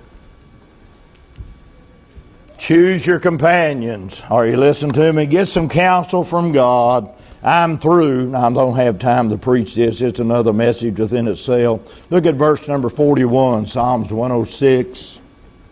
Choose your companions. Are you listening to me? Get some counsel from God. I'm through. I don't have time to preach this. It's another message within itself. Look at verse number forty-one, Psalms one oh six.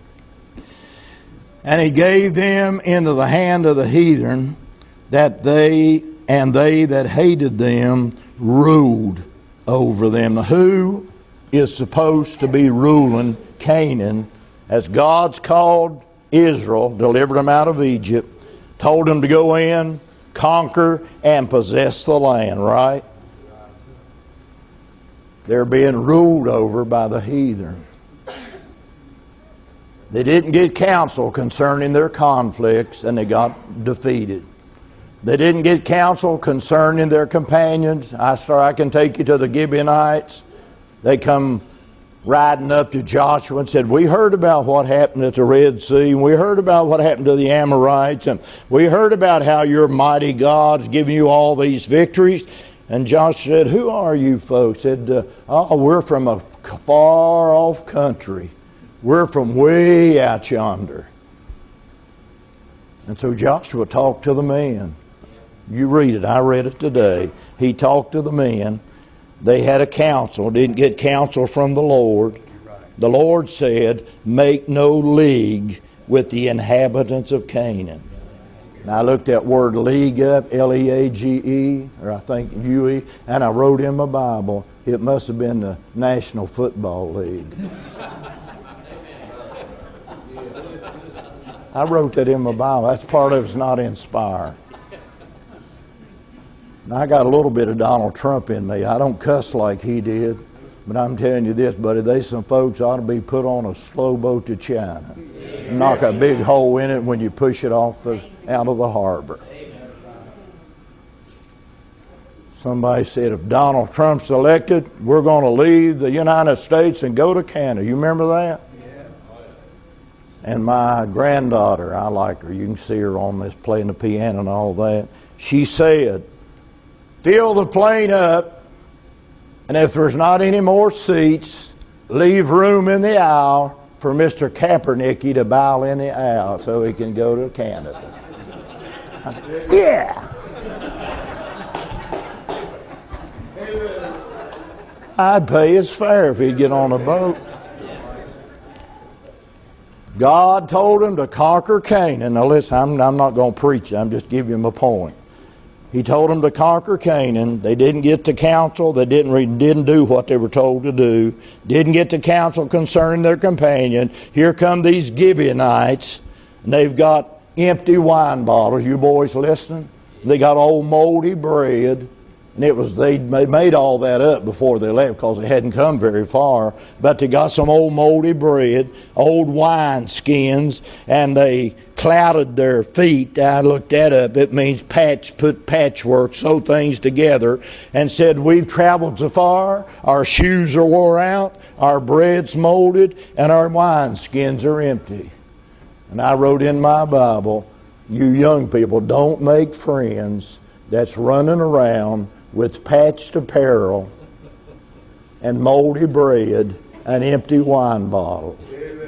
And he gave them into the hand of the heathen, that they and they that hated them ruled over them. Now, who is supposed to be ruling Canaan as God's called Israel, delivered them out of Egypt, told them to go in, conquer, and possess the land, right? They're being ruled over by the heathen. They didn't get counsel concerning their conflicts, and they got defeated. They didn't get counsel concerning their companions. I start, I can take you to the Gibeonites. They come riding up to Joshua and said, we heard about what happened at the Red Sea, and we heard about what happened to the Amorites, and we heard about how your mighty God's giving you all these victories. And Joshua said, who are you folks? Said, uh, oh, we're from a far off country. We're from way out yonder. And so Joshua talked to the men. You read it. I read it today. He talked to the men. They had a counsel. Didn't get counsel from the Lord. The Lord said, make no league with the inhabitants of Canaan. And I looked that word league up, L E A G E, or I think U E, and I wrote in my Bible, it must have been the National Football League. I wrote that in my Bible. That's part of it's not inspired. Now, I got a little bit of Donald Trump in me. I don't cuss like he did. But I'm telling you this, buddy, there's some folks ought to be put on a slow boat to China. Knock a big hole in it when you push it off the, out of the harbor. Somebody said, if Donald Trump's elected, we're going to leave the United States and go to Canada. You remember that? And my granddaughter, I like her. You can see her on this playing the piano and all that. She said, fill the plane up, and if there's not any more seats, leave room in the aisle for Mister Kaepernick to bow in the aisle so he can go to Canada. I said, yeah. I'd pay his fare if he'd get on a boat. God told him to conquer Canaan. Now listen, I'm, I'm not going to preach. I'm just giving you my point. He told them to conquer Canaan. They didn't get to counsel. They didn't re- didn't do what they were told to do. Didn't get to counsel concerning their companion. Here come these Gibeonites, and they've got empty wine bottles. You boys listening? They got old moldy bread. And it was they made all that up before they left because they hadn't come very far. But they got some old moldy bread, old wine skins, and they clouded their feet. I looked that up. It means patch, put patchwork, sew things together, and said, we've traveled so far, our shoes are wore out, our bread's molded, and our wine skins are empty. And I wrote in my Bible, you young people, don't make friends that's running around with patched apparel and moldy bread and empty wine bottles.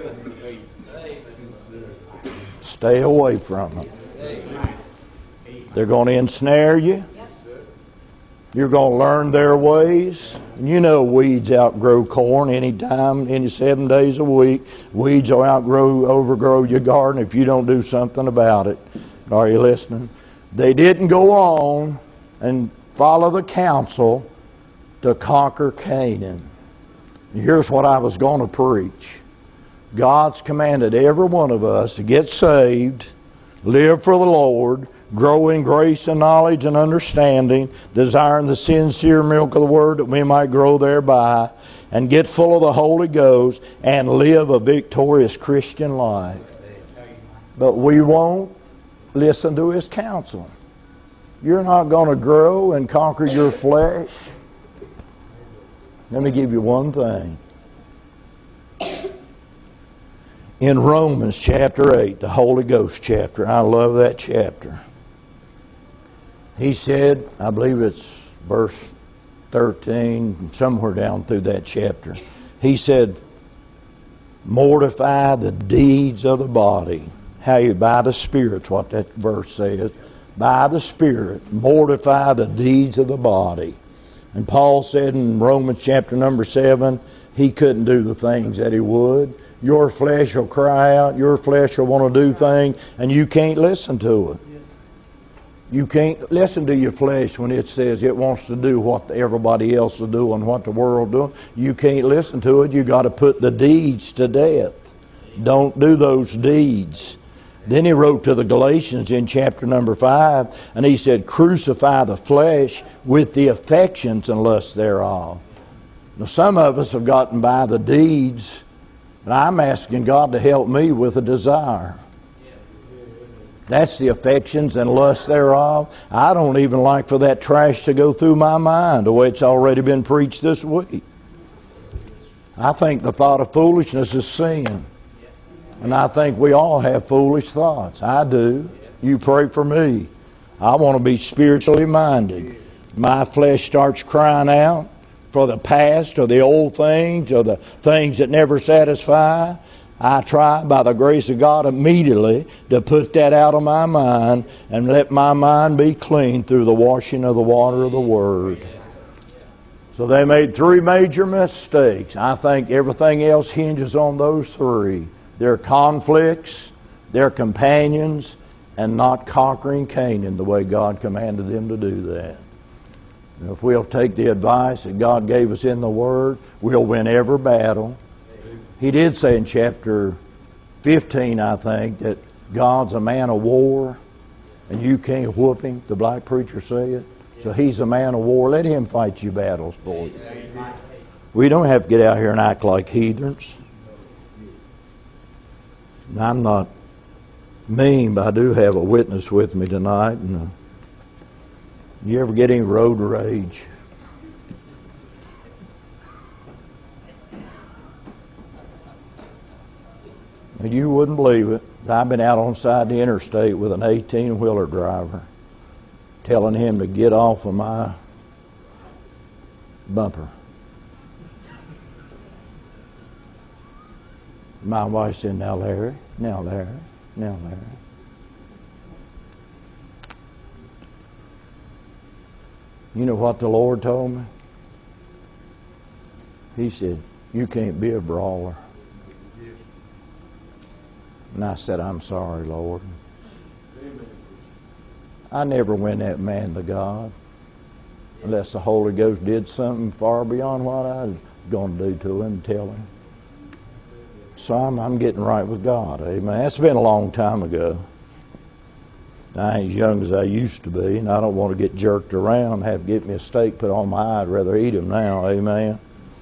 Stay away from them. They're going to ensnare you. You're going to learn their ways. And you know weeds outgrow corn any time, any seven days a week. Weeds will outgrow, overgrow your garden if you don't do something about it. Are you listening? They didn't go on and follow the counsel to conquer Canaan. And here's what I was going to preach. God's commanded every one of us to get saved, live for the Lord, grow in grace and knowledge and understanding, desiring the sincere milk of the Word that we might grow thereby, and get full of the Holy Ghost and live a victorious Christian life. But we won't listen to His counsel. You're not going to grow and conquer your flesh. Let me give you one thing. In Romans chapter eight, the Holy Ghost chapter, I love that chapter. He said, I believe it's verse thirteen, somewhere down through that chapter. He said, mortify the deeds of the body. How you, by the Spirit's what that verse says. By the Spirit, mortify the deeds of the body. And Paul said in Romans chapter number seven, he couldn't do the things that he would. Your flesh will cry out, your flesh will want to do things, and you can't listen to it. You can't listen to your flesh when it says it wants to do what everybody else is doing, what the world doing. You can't listen to it. You got to put the deeds to death. Don't do those deeds. Then he wrote to the Galatians in chapter number five, and he said, crucify the flesh with the affections and lusts thereof. Now some of us have gotten by the deeds, and I'm asking God to help me with a desire. That's the affections and lusts thereof. I don't even like for that trash to go through my mind the way it's already been preached this week. I think the thought of foolishness is sin. And I think we all have foolish thoughts. I do. You pray for me. I want to be spiritually minded. My flesh starts crying out for the past or the old things or the things that never satisfy. I try by the grace of God immediately to put that out of my mind and let my mind be clean through the washing of the water of the Word. So they made three major mistakes. I think everything else hinges on those three. Their conflicts, their companions, and not conquering Canaan the way God commanded them to do that. And if we'll take the advice that God gave us in the Word, we'll win every battle. He did say in chapter fifteen, I think, that God's a man of war, and you can't whoop him, the black preacher said. So He's a man of war. Let Him fight your battles for you. We don't have to get out here and act like heathens. And I'm not mean, but I do have a witness with me tonight. And uh, you ever get any road rage? And you wouldn't believe it, but I've been out on the side of the interstate with an eighteen-wheeler driver telling him to get off of my bumper. My wife said, now Larry, now Larry, now Larry. You know what the Lord told me? He said, you can't be a brawler. And I said, I'm sorry, Lord. I never win that man to God unless the Holy Ghost did something far beyond what I was going to do to him and tell him. So I'm, I'm getting right with God, amen. That's been a long time ago. I ain't as young as I used to be, and I don't want to get jerked around and have to get me a steak put on my eye. I'd rather eat them now, amen.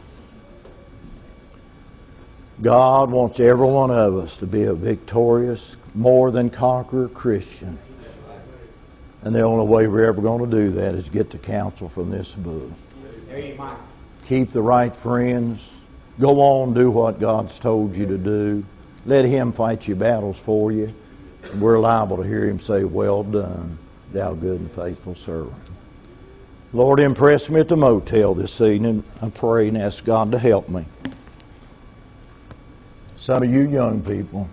God wants every one of us to be a victorious, more than conqueror Christian. And the only way we're ever going to do that is get the counsel from this book. Keep the right friends. Go on and do what God's told you to do. Let Him fight your battles for you. And we're liable to hear Him say, well done, thou good and faithful servant. Lord, impress me at the motel this evening. I pray and ask God to help me. Some of you young people,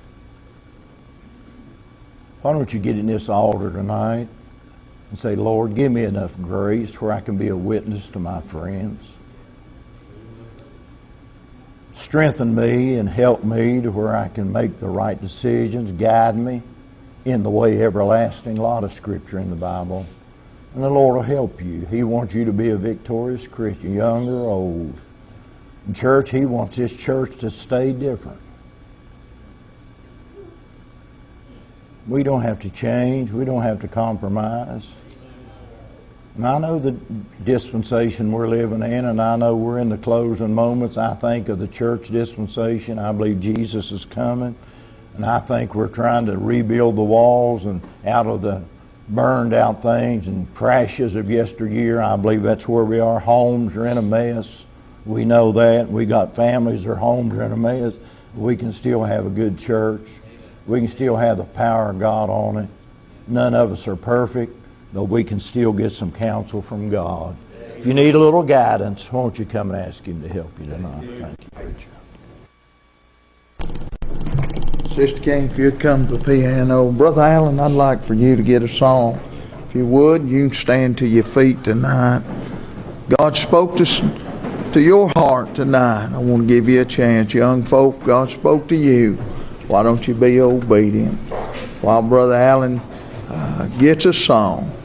why don't you get in this altar tonight and say, Lord, give me enough grace where I can be a witness to my friends. Strengthen me and help me to where I can make the right decisions. Guide me in the way everlasting, a lot of scripture in the Bible. And the Lord will help you. He wants you to be a victorious Christian, young or old. In church, He wants His church to stay different. We don't have to change. We don't have to compromise. And I know the dispensation we're living in, and I know we're in the closing moments. I think of the church dispensation. I believe Jesus is coming. And I think we're trying to rebuild the walls and out of the burned out things and crashes of yesteryear. I believe that's where we are. Homes are in a mess. We know that. We got families, their homes are in a mess. We can still have a good church. We can still have the power of God on it. None of us are perfect, but we can still get some counsel from God. If you need a little guidance, won't you come and ask Him to help you tonight? Thank you, preacher. Sister King, if you'd come to the piano. Brother Allen, I'd like for you to get a song. If you would, you can stand to your feet tonight. God spoke to, to your heart tonight. I want to give you a chance. Young folk, God spoke to you. Why don't you be obedient? While Brother Allen uh, gets a song.